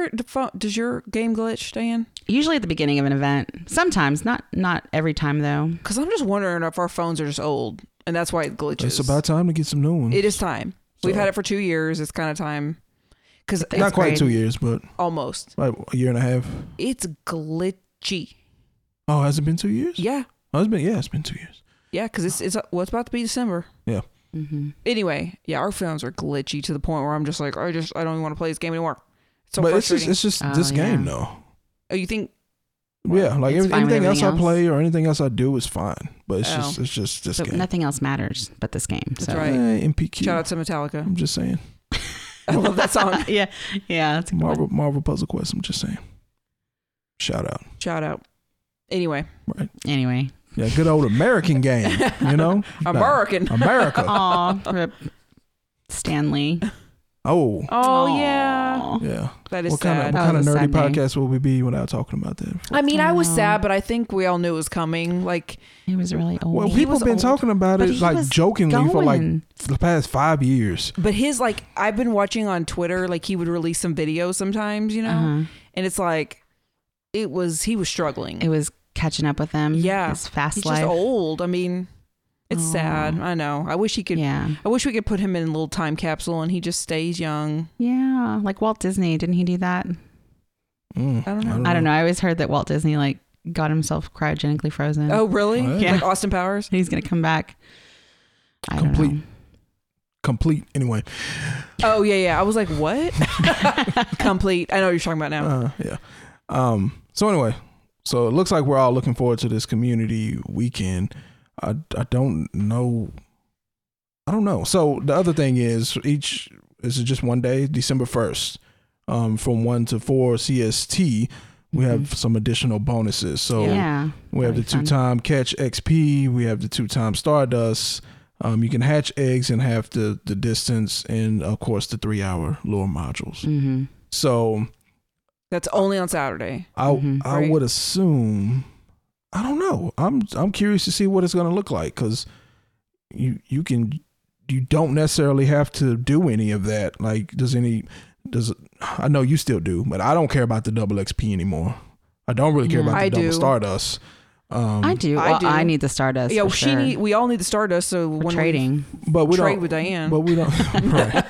game glitch, Diane? usually at the beginning of an event. Sometimes, not every time though. Because I'm just wondering if our phones are just old and that's why it glitches. It's about time to get some new ones. It is time. We've had it for 2 years. It's kind of time. Because Not quite great. 2 years, but almost. like a year and a half. It's glitchy. Oh, has it been 2 years? Yeah. Oh, it's been 2 years. Yeah, because it's about to be December. Yeah. Mm-hmm. Anyway, yeah, our phones are glitchy to the point where I'm just like, I don't even want to play this game anymore. It's so But it's frustrating. just Oh, this yeah. game though. Oh, you think? Yeah, like It's fine with anything else I everything else. play or anything else I do is fine. But it's Oh. just this So game. nothing else matters but this game. That's so. right. MPQ. Shout out to Metallica. I'm just saying. I love that song. yeah, that's a good one. Marvel Puzzle Quest. I'm just saying. Shout out. Shout out. Anyway, Anyway. Yeah, good old American game. You know, American. America. Aw, rip Stanley. Oh, Oh yeah, Aw. yeah. that is What kind sad. of That was a nerdy sad day. podcast will we be without talking about that? I mean, I was Aw. sad, but I think we all knew it was coming. Like, He was really old. Well, He people was have been old, talking about but it he like was jokingly for like going. the past 5 years. but his like, I've been watching on Twitter. Like, he would release some videos sometimes, you know, Uh-huh. and it's like, he was struggling. It was catching up with him. Yeah. His fast He's life. just old. I mean, it's Aw. sad. I know. I wish he could. Yeah. I wish we could put him in a little time capsule and he just stays young. Yeah. Like Walt Disney. Didn't he do that? Mm, I don't know. I don't know. I always heard that Walt Disney like got himself cryogenically frozen. Oh, really? What? Yeah. Like Austin Powers? He's going to come back. I don't Complete. know. Complete. Anyway. Oh, yeah. I was like, what? Complete. I know what you're talking about now. Yeah. So anyway, so it looks like we're all looking forward to this community weekend. I don't know. So the other thing is is it just one day, December 1st, from 1 to 4 CST. We have some additional bonuses. So Yeah. we have the That'd be fun. 2-time catch XP. We have the 2-time Stardust. You can hatch eggs in half the distance, and of course the 3-hour lure modules. Mm-hmm. So That's only on Saturday. I Right. would assume. I don't know. I'm curious to see what it's going to look like because you don't necessarily have to do any of that. Like, I know you still do, but I don't care about the double XP anymore. I don't really care about the double Stardust. I do. Well, I need the Stardust. Yeah, we all need the Stardust. So when trading, but we trade don't, with Diane. But we don't. Right.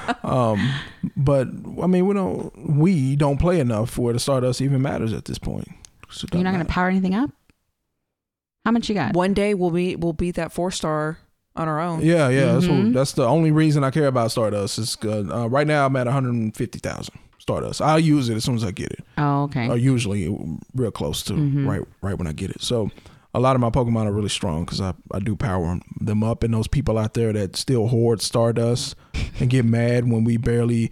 But I mean, we don't play enough for the Stardust even matters at this point. So you're not going to power anything up. How much you got? One day we'll beat that 4-star on our own. Yeah. That's the only reason I care about Stardust. Is right now I'm at 150,000 Stardust. I'll use it as soon as I get it. Oh, okay. Usually real close to right when I get it. So a lot of my Pokemon are really strong because I do power them up. And those people out there that still hoard Stardust and get mad when we barely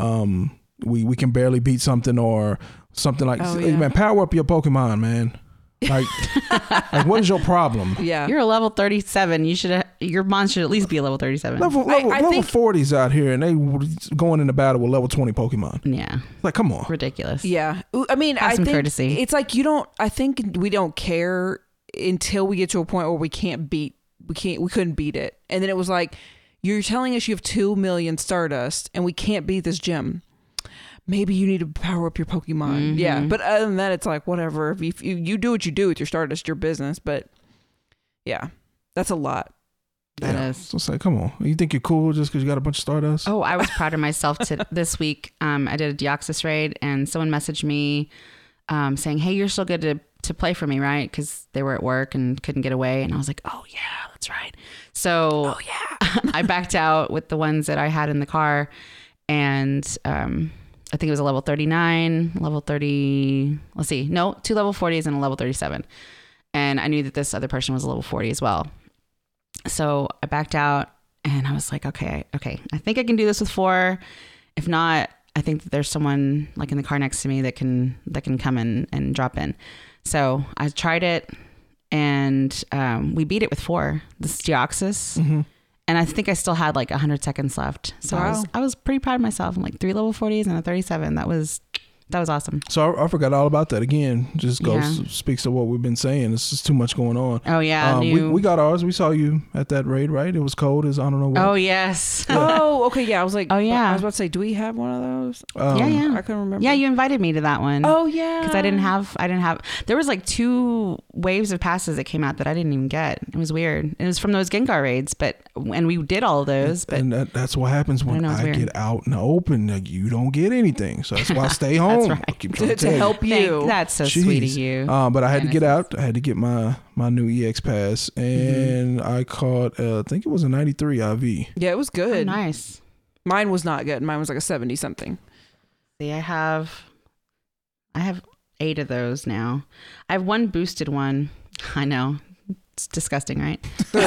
we can barely beat something or something like, hey, man, power up your Pokemon, man. Like what is your problem? Yeah, you're a level 37. Your mon should at least be a level 37. Level 40s out here, and they going into battle with level 20 Pokemon. Yeah, like come on, ridiculous. Yeah, I mean, I think courtesy. It's like I think we don't care until we get to a point where we couldn't beat it, and then it was like, you're telling us you have 2 million Stardust, and we can't beat this gym. Maybe you need to power up your Pokemon. Mm-hmm. Yeah. But other than that, it's like, whatever. If you do what you do with your Stardust, your business. But yeah, that's a lot. That is. So it's like, come on. You think you're cool just because you got a bunch of Stardust? Oh, I was proud of myself this week. I did a Deoxys raid and someone messaged me saying, hey, you're still good to play for me, right? Because they were at work and couldn't get away. And I was like, oh, yeah, that's right. So I backed out with the ones that I had in the car. And I think it was a level 39, level 30. Let's see. No, 2 level 40s and a level 37. And I knew that this other person was a level 40 as well. So I backed out and I was like, okay. I think I can do this with 4. If not, I think that there's someone like in the car next to me that can come in and drop in. So I tried it and we beat it with 4. This is Deoxys. Mm-hmm. And I think I still had like 100 seconds left. So wow. I was pretty proud of myself. I'm like 3 level 40s and a 37. That was awesome. So I forgot all about that. Again, just speaks to what we've been saying. It's just too much going on. Oh yeah. We got ours. We saw you at that raid, right? It was cold as I don't know what. Oh yes. Yeah. Oh, okay. Yeah. I was like, oh yeah. I was about to say, do we have one of those? Yeah. I couldn't remember. Yeah. You invited me to that one. Oh yeah. Because I didn't have, there was like 2 waves of passes that came out that I didn't even get. It was weird. It was from those Gengar raids, and we did all of those. But and that's what happens when I get out in the open. Like, you don't get anything. So that's why I stay home. That's right. I keep trying to help you. That's so sweet of you. But I had to get out. I had to get my new EX pass, and I caught I think it was a 93 IV. Yeah, it was good. Oh, nice. Mine was not good. Mine was like a 70 something. See, I have 8 of those now. I have 1 boosted one. I know. It's disgusting, right?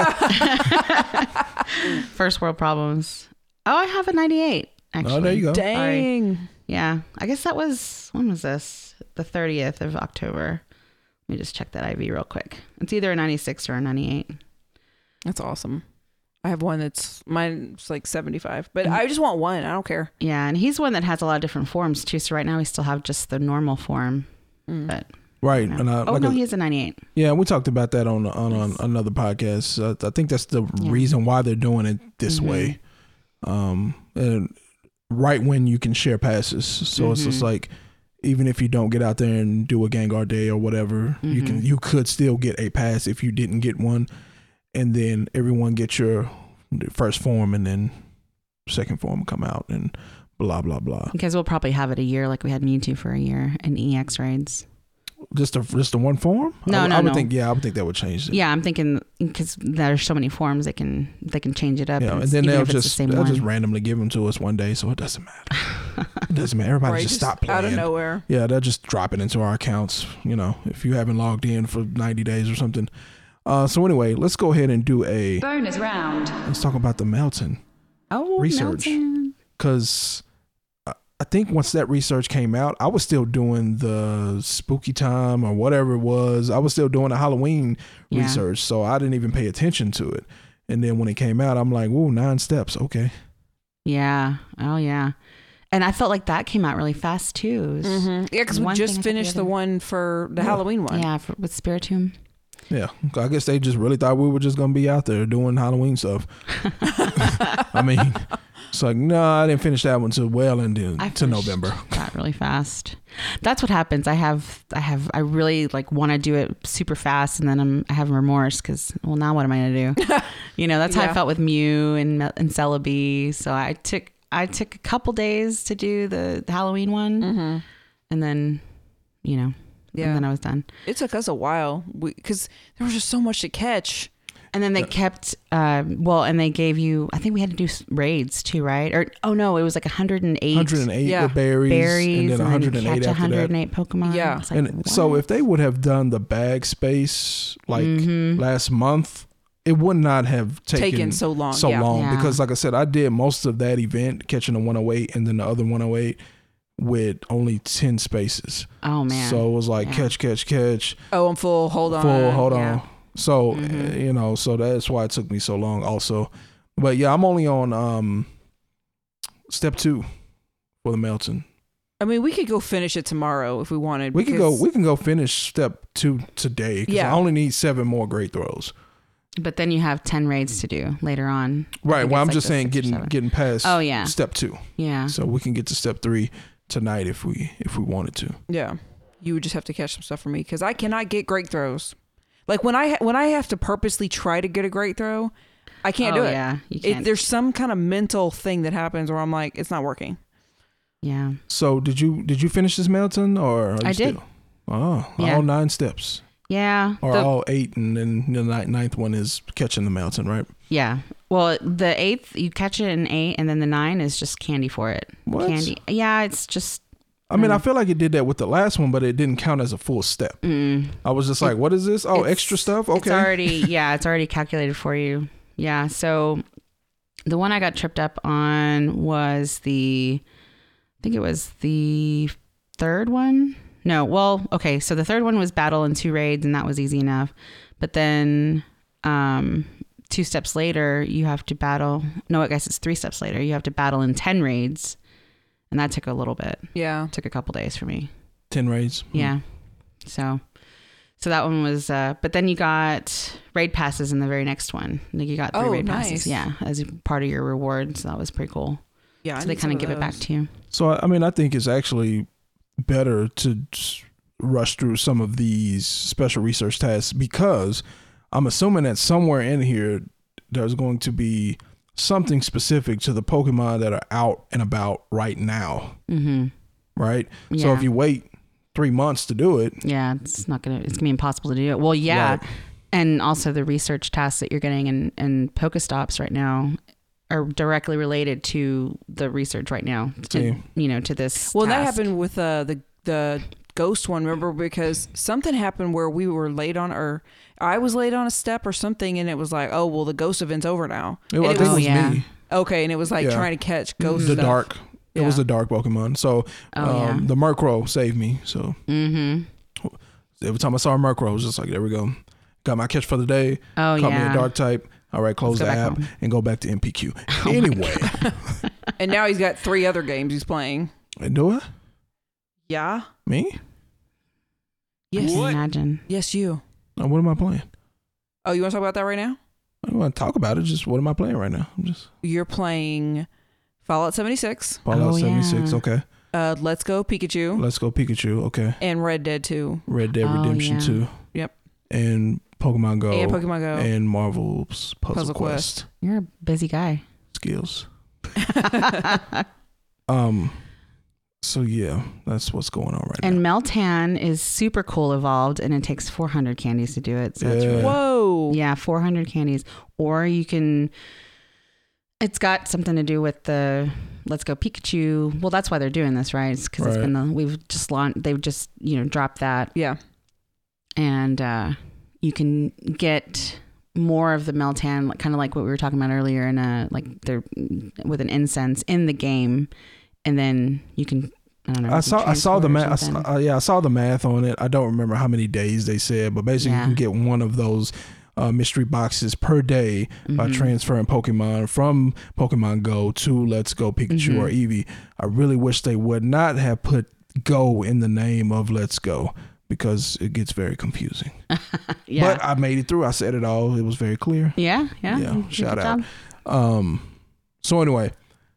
First world problems. Oh, I have a 98 actually. Oh, there you go. Dang. Sorry. Yeah, I guess that was, when was this? The 30th of October. Let me just check that IV real quick. It's either a 96 or a 98. That's awesome. I have one mine's like 75, but I just want one. I don't care. Yeah, and he's one that has a lot of different forms too. So right now we still have just the normal form. But right. And no, he has a 98. Yeah, we talked about that on another podcast. I think that's the reason why they're doing it this way. And right when you can share passes. So it's just like, even if you don't get out there and do a Gengar day or whatever, you could still get a pass if you didn't get one. And then everyone gets your first form and then second form come out and blah, blah, blah. Because we'll probably have it a year like we had Mewtwo for a year in EX raids. Just the one form? I would think that would change it. Yeah, I'm thinking because there's so many forms they can change it up. Yeah, and then they'll just randomly give them to us one day, so it doesn't matter. It doesn't matter. Everybody just stop playing. Out of nowhere. Yeah, they'll just drop it into our accounts, if you haven't logged in for 90 days or something. So anyway, let's go ahead and do a bonus round. Let's talk about the Melton research. Because I think once that research came out, I was still doing the spooky time or whatever it was. I was still doing the Halloween research, so I didn't even pay attention to it. And then when it came out, I'm like, whoa, 9 steps. Okay. Yeah. Oh, yeah. And I felt like that came out really fast, too. Yeah, because we just finished the one for the Halloween one. Yeah, with Spiritomb. Yeah, I guess they just really thought we were just gonna be out there doing Halloween stuff. I mean, it's like, no, I didn't finish that one till well into to November. That really fast. That's what happens. I really like want to do it super fast, and then I have remorse because, well, now what am I gonna do? That's how I felt with Mew and Celebi. So I took a couple days to do the Halloween one, and then, and then I was done. It took us a while because there was just so much to catch. And then they kept, and they gave you, I think we had to do raids too, right? Or, oh no, it was like 108. 108 with berries, and then 108 catch after 108 that. Pokemon. Yeah. Like, and so if they would have done the bag space like last month, it would not have taken so long. Yeah. Because like I said, I did most of that event catching the 108 and then the other 108 with only 10 spaces. Oh man. So it was like catch. Oh, I'm full. Hold on. On. So, so that's why it took me so long also. But yeah, I'm only on step 2 for the Melton. I mean, we could go finish it tomorrow if we wanted. We can go finish step 2 today because I only need 7 more great throws. But then you have 10 raids to do later on. Right. Well, I'm just saying getting past step 2. Yeah. So we can get to step 3 tonight if we wanted to. Yeah. You would just have to catch some stuff for me because I cannot get great throws. Like when I have to purposely try to get a great throw, I can't do it. Yeah, you can't. There's some kind of mental thing that happens where I'm like, it's not working. Yeah. So did you finish this Melton or I did. Oh, yeah. All 9 steps. Yeah. Or all 8, and then the 9th one is catching the Melton, right? Yeah. Well, the 8th you catch it in 8, and then the 9 is just candy for it. What? Candy. Yeah, it's just. I mean, I feel like it did that with the last one, but it didn't count as a full step. I was just like, what is this? Oh, extra stuff? Okay. It's already calculated for you. Yeah. So the one I got tripped up on was I think it was the 3rd one. No, well, okay. So the 3rd one was battle in 2 raids, and that was easy enough. But then 2 steps later, you have to battle. No, I guess it's 3 steps later. You have to battle in 10 raids. And that took a little bit. Yeah. It took a couple days for me. 10 raids. Yeah. So that one was, but then you got raid passes in the very next one. Like you got 3 raid passes. Yeah. As part of your reward. So that was pretty cool. Yeah. So they kind of give it back to you. So, I mean, I think it's actually better to rush through some of these special research tasks because I'm assuming that somewhere in here, there's going to be something specific to the Pokemon that are out and about right now. Right? Yeah. So if you wait 3 months to do it. Yeah, it's gonna be impossible to do it. Well, yeah. Right. And also the research tasks that you're getting in Pokestops right now are directly related to the research right now. To this. Well, task. that happened with the ghost one, remember? Because something happened where we were late on, or I was late on a step or something, and it was like, oh, well, the ghost event's over now. I think it was me. Okay, and it was like trying to catch ghost the stuff. Dark. It was the dark Pokemon. So the Murkrow saved me. So every time I saw a Murkrow, I was just like, there we go. Got my catch for the day. Caught me a dark type. All right, close the app and go back to MPQ. Anyway. And now he's got 3 other games he's playing. Do I? Yeah. Me? Yes. I can imagine. Yes, you. Oh, what am I playing? Oh, you want to talk about that right now? I don't want to talk about it. Just what am I playing right now? You're playing Fallout 76. Fallout 76, okay. Let's Go Pikachu. Let's Go Pikachu, okay. And Red Dead 2. Red Dead Redemption 2. Yep. And Pokemon Go. And And Marvel's Puzzle Quest. You're a busy guy. Skills. So yeah, that's what's going on right now. And Meltan is super cool evolved, and it takes 400 candies to do it. So that's really, whoa. Yeah, 400 candies. Or you can. It's got something to do with the Let's Go Pikachu. Well, that's why they're doing this, right? It's because it's been we've just launched. They've just dropped that. Yeah. And you can get more of the Meltan, kind of like what we were talking about earlier, in like they're with an incense in the game. And then you can, I don't know. I saw the math. I saw the math on it. I don't remember how many days they said, but basically you can get one of those mystery boxes per day by transferring Pokemon from Pokemon Go to Let's Go Pikachu or Eevee. I really wish they would not have put Go in the name of Let's Go, because it gets very confusing. Yeah. But I made it through. I said it all. It was very clear. Yeah. Shout Good out. job. So anyway,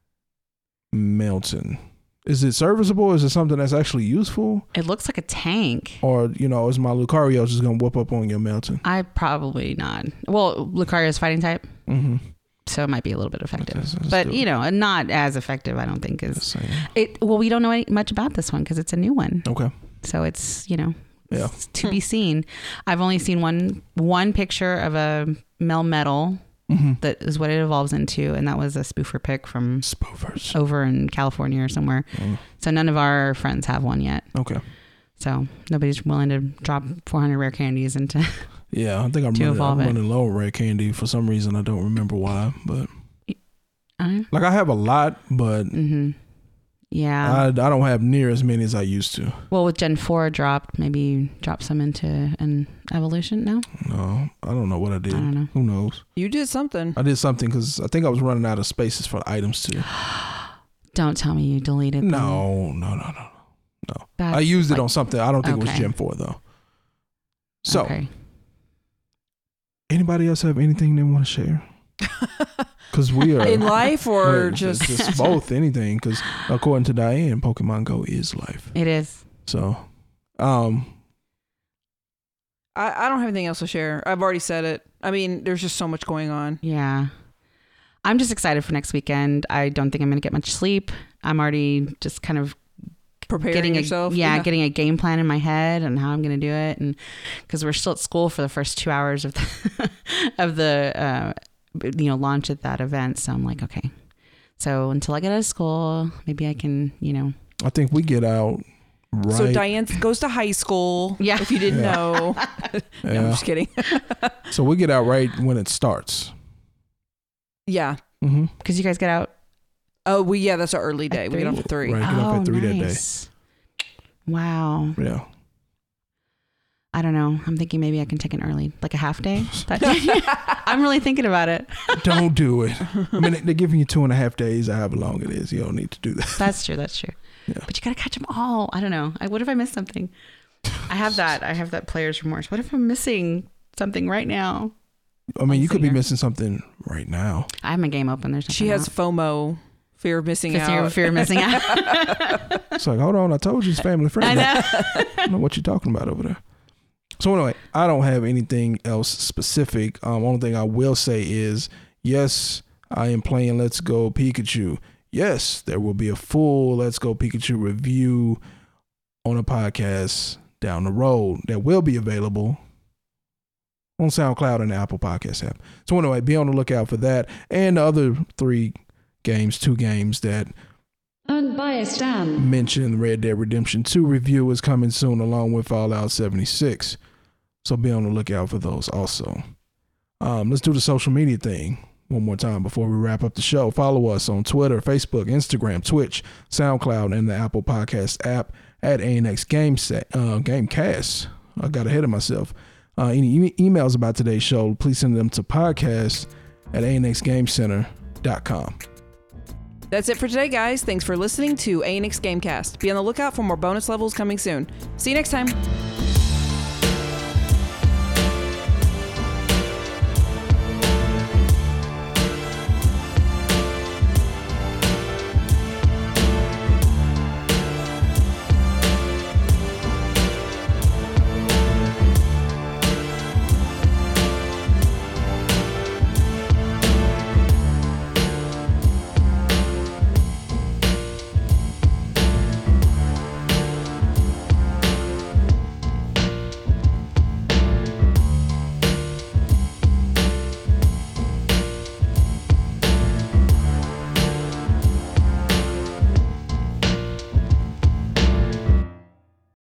Melton. Is it serviceable? Is it something that's actually useful? It looks like a tank. Or, is my Lucario just going to whoop up on your Melton? I probably not. Well, Lucario's fighting type. Mm-hmm. So it might be a little bit effective. That's but, still- not as effective, I don't think. Just saying. We don't know much about this one because it's a new one. Okay. So it's, Yeah. it's to be seen. I've only seen one picture of a Melmetal. Mm-hmm. That is what it evolves into, and that was a spoofer pick from Spoofers. over in California or somewhere. So none of our friends have one yet. Okay. So nobody's willing to drop 400 rare candies into. Yeah, I think I'm running low on rare candy for some reason. I don't remember why, but like I have a lot, but yeah, I don't have near as many as I used to. Well, with Gen 4 dropped, maybe drop some into an evolution. No, I don't know what I did. I don't know. Who knows? You did something. I did something because I think I was running out of spaces for the items too. Don't tell me you deleted them. No. That's I used it on something. I don't think it was Okay. Gen 4 though. So, Okay. anybody else have anything they want to share? Because we are In life or Wait, just both, anything. Because according to Diane, Pokemon Go is life. It is. So, I don't have anything else to share. I've already said it. I mean, there's just so much going on. Yeah. I'm just excited for next weekend. I don't think I'm going to get much sleep. I'm already just kind of Preparing getting yourself. getting a game plan in my head and how I'm going to do it. And because we're still at school for the first 2 hours of the, launch at that event. So I'm like, okay. So until I get out of school, maybe I can, I think we get out right. So Diane goes to high school. Yeah. If you didn't Yeah. know. No, I'm just kidding. So we get out right when it starts. Yeah. Mm-hmm. because you guys get out. Oh, that's our early day. At We get 3? off at 3. Right, get up at 3 nice. Wow. that day. Yeah. I don't know. I'm thinking maybe I can take an early, like a half day that day. I'm really thinking about it. Don't do it. I mean, they're giving you 2.5 days, however long it is. You don't need to do that. That's true. Yeah. But you got to catch them all. I don't know. What if I miss something? I have that player's remorse. What if I'm missing something right now? I mean, you could be Singer. missing something right now. I have my game open. There's She has FOMO, fear of missing fear, out. fear of missing out. It's like, hold on, I told you it's family friendly. I know. I don't know what you're talking about over there. So anyway, I don't have anything else specific. Only thing I will say is, yes, I am playing Let's Go Pikachu. Yes, there will be a full Let's Go Pikachu review on a podcast down the road that will be available on SoundCloud and the Apple Podcast app. So anyway, be on the lookout for that and the other 2 games that Unbiased Dan. mentioned. Red Dead Redemption 2 review is coming soon along with Fallout 76. So be on the lookout for those also. Let's do the social media thing one more time before we wrap up the show. Follow us on Twitter, Facebook, Instagram, Twitch, SoundCloud, and the Apple Podcast app at ANX Gamecast. I got ahead of myself. Any emails about today's show, please send them to podcast@anxgamecenter.com. That's it for today, guys. Thanks for listening to ANX Gamecast. Be on the lookout for more bonus levels coming soon. See you next time.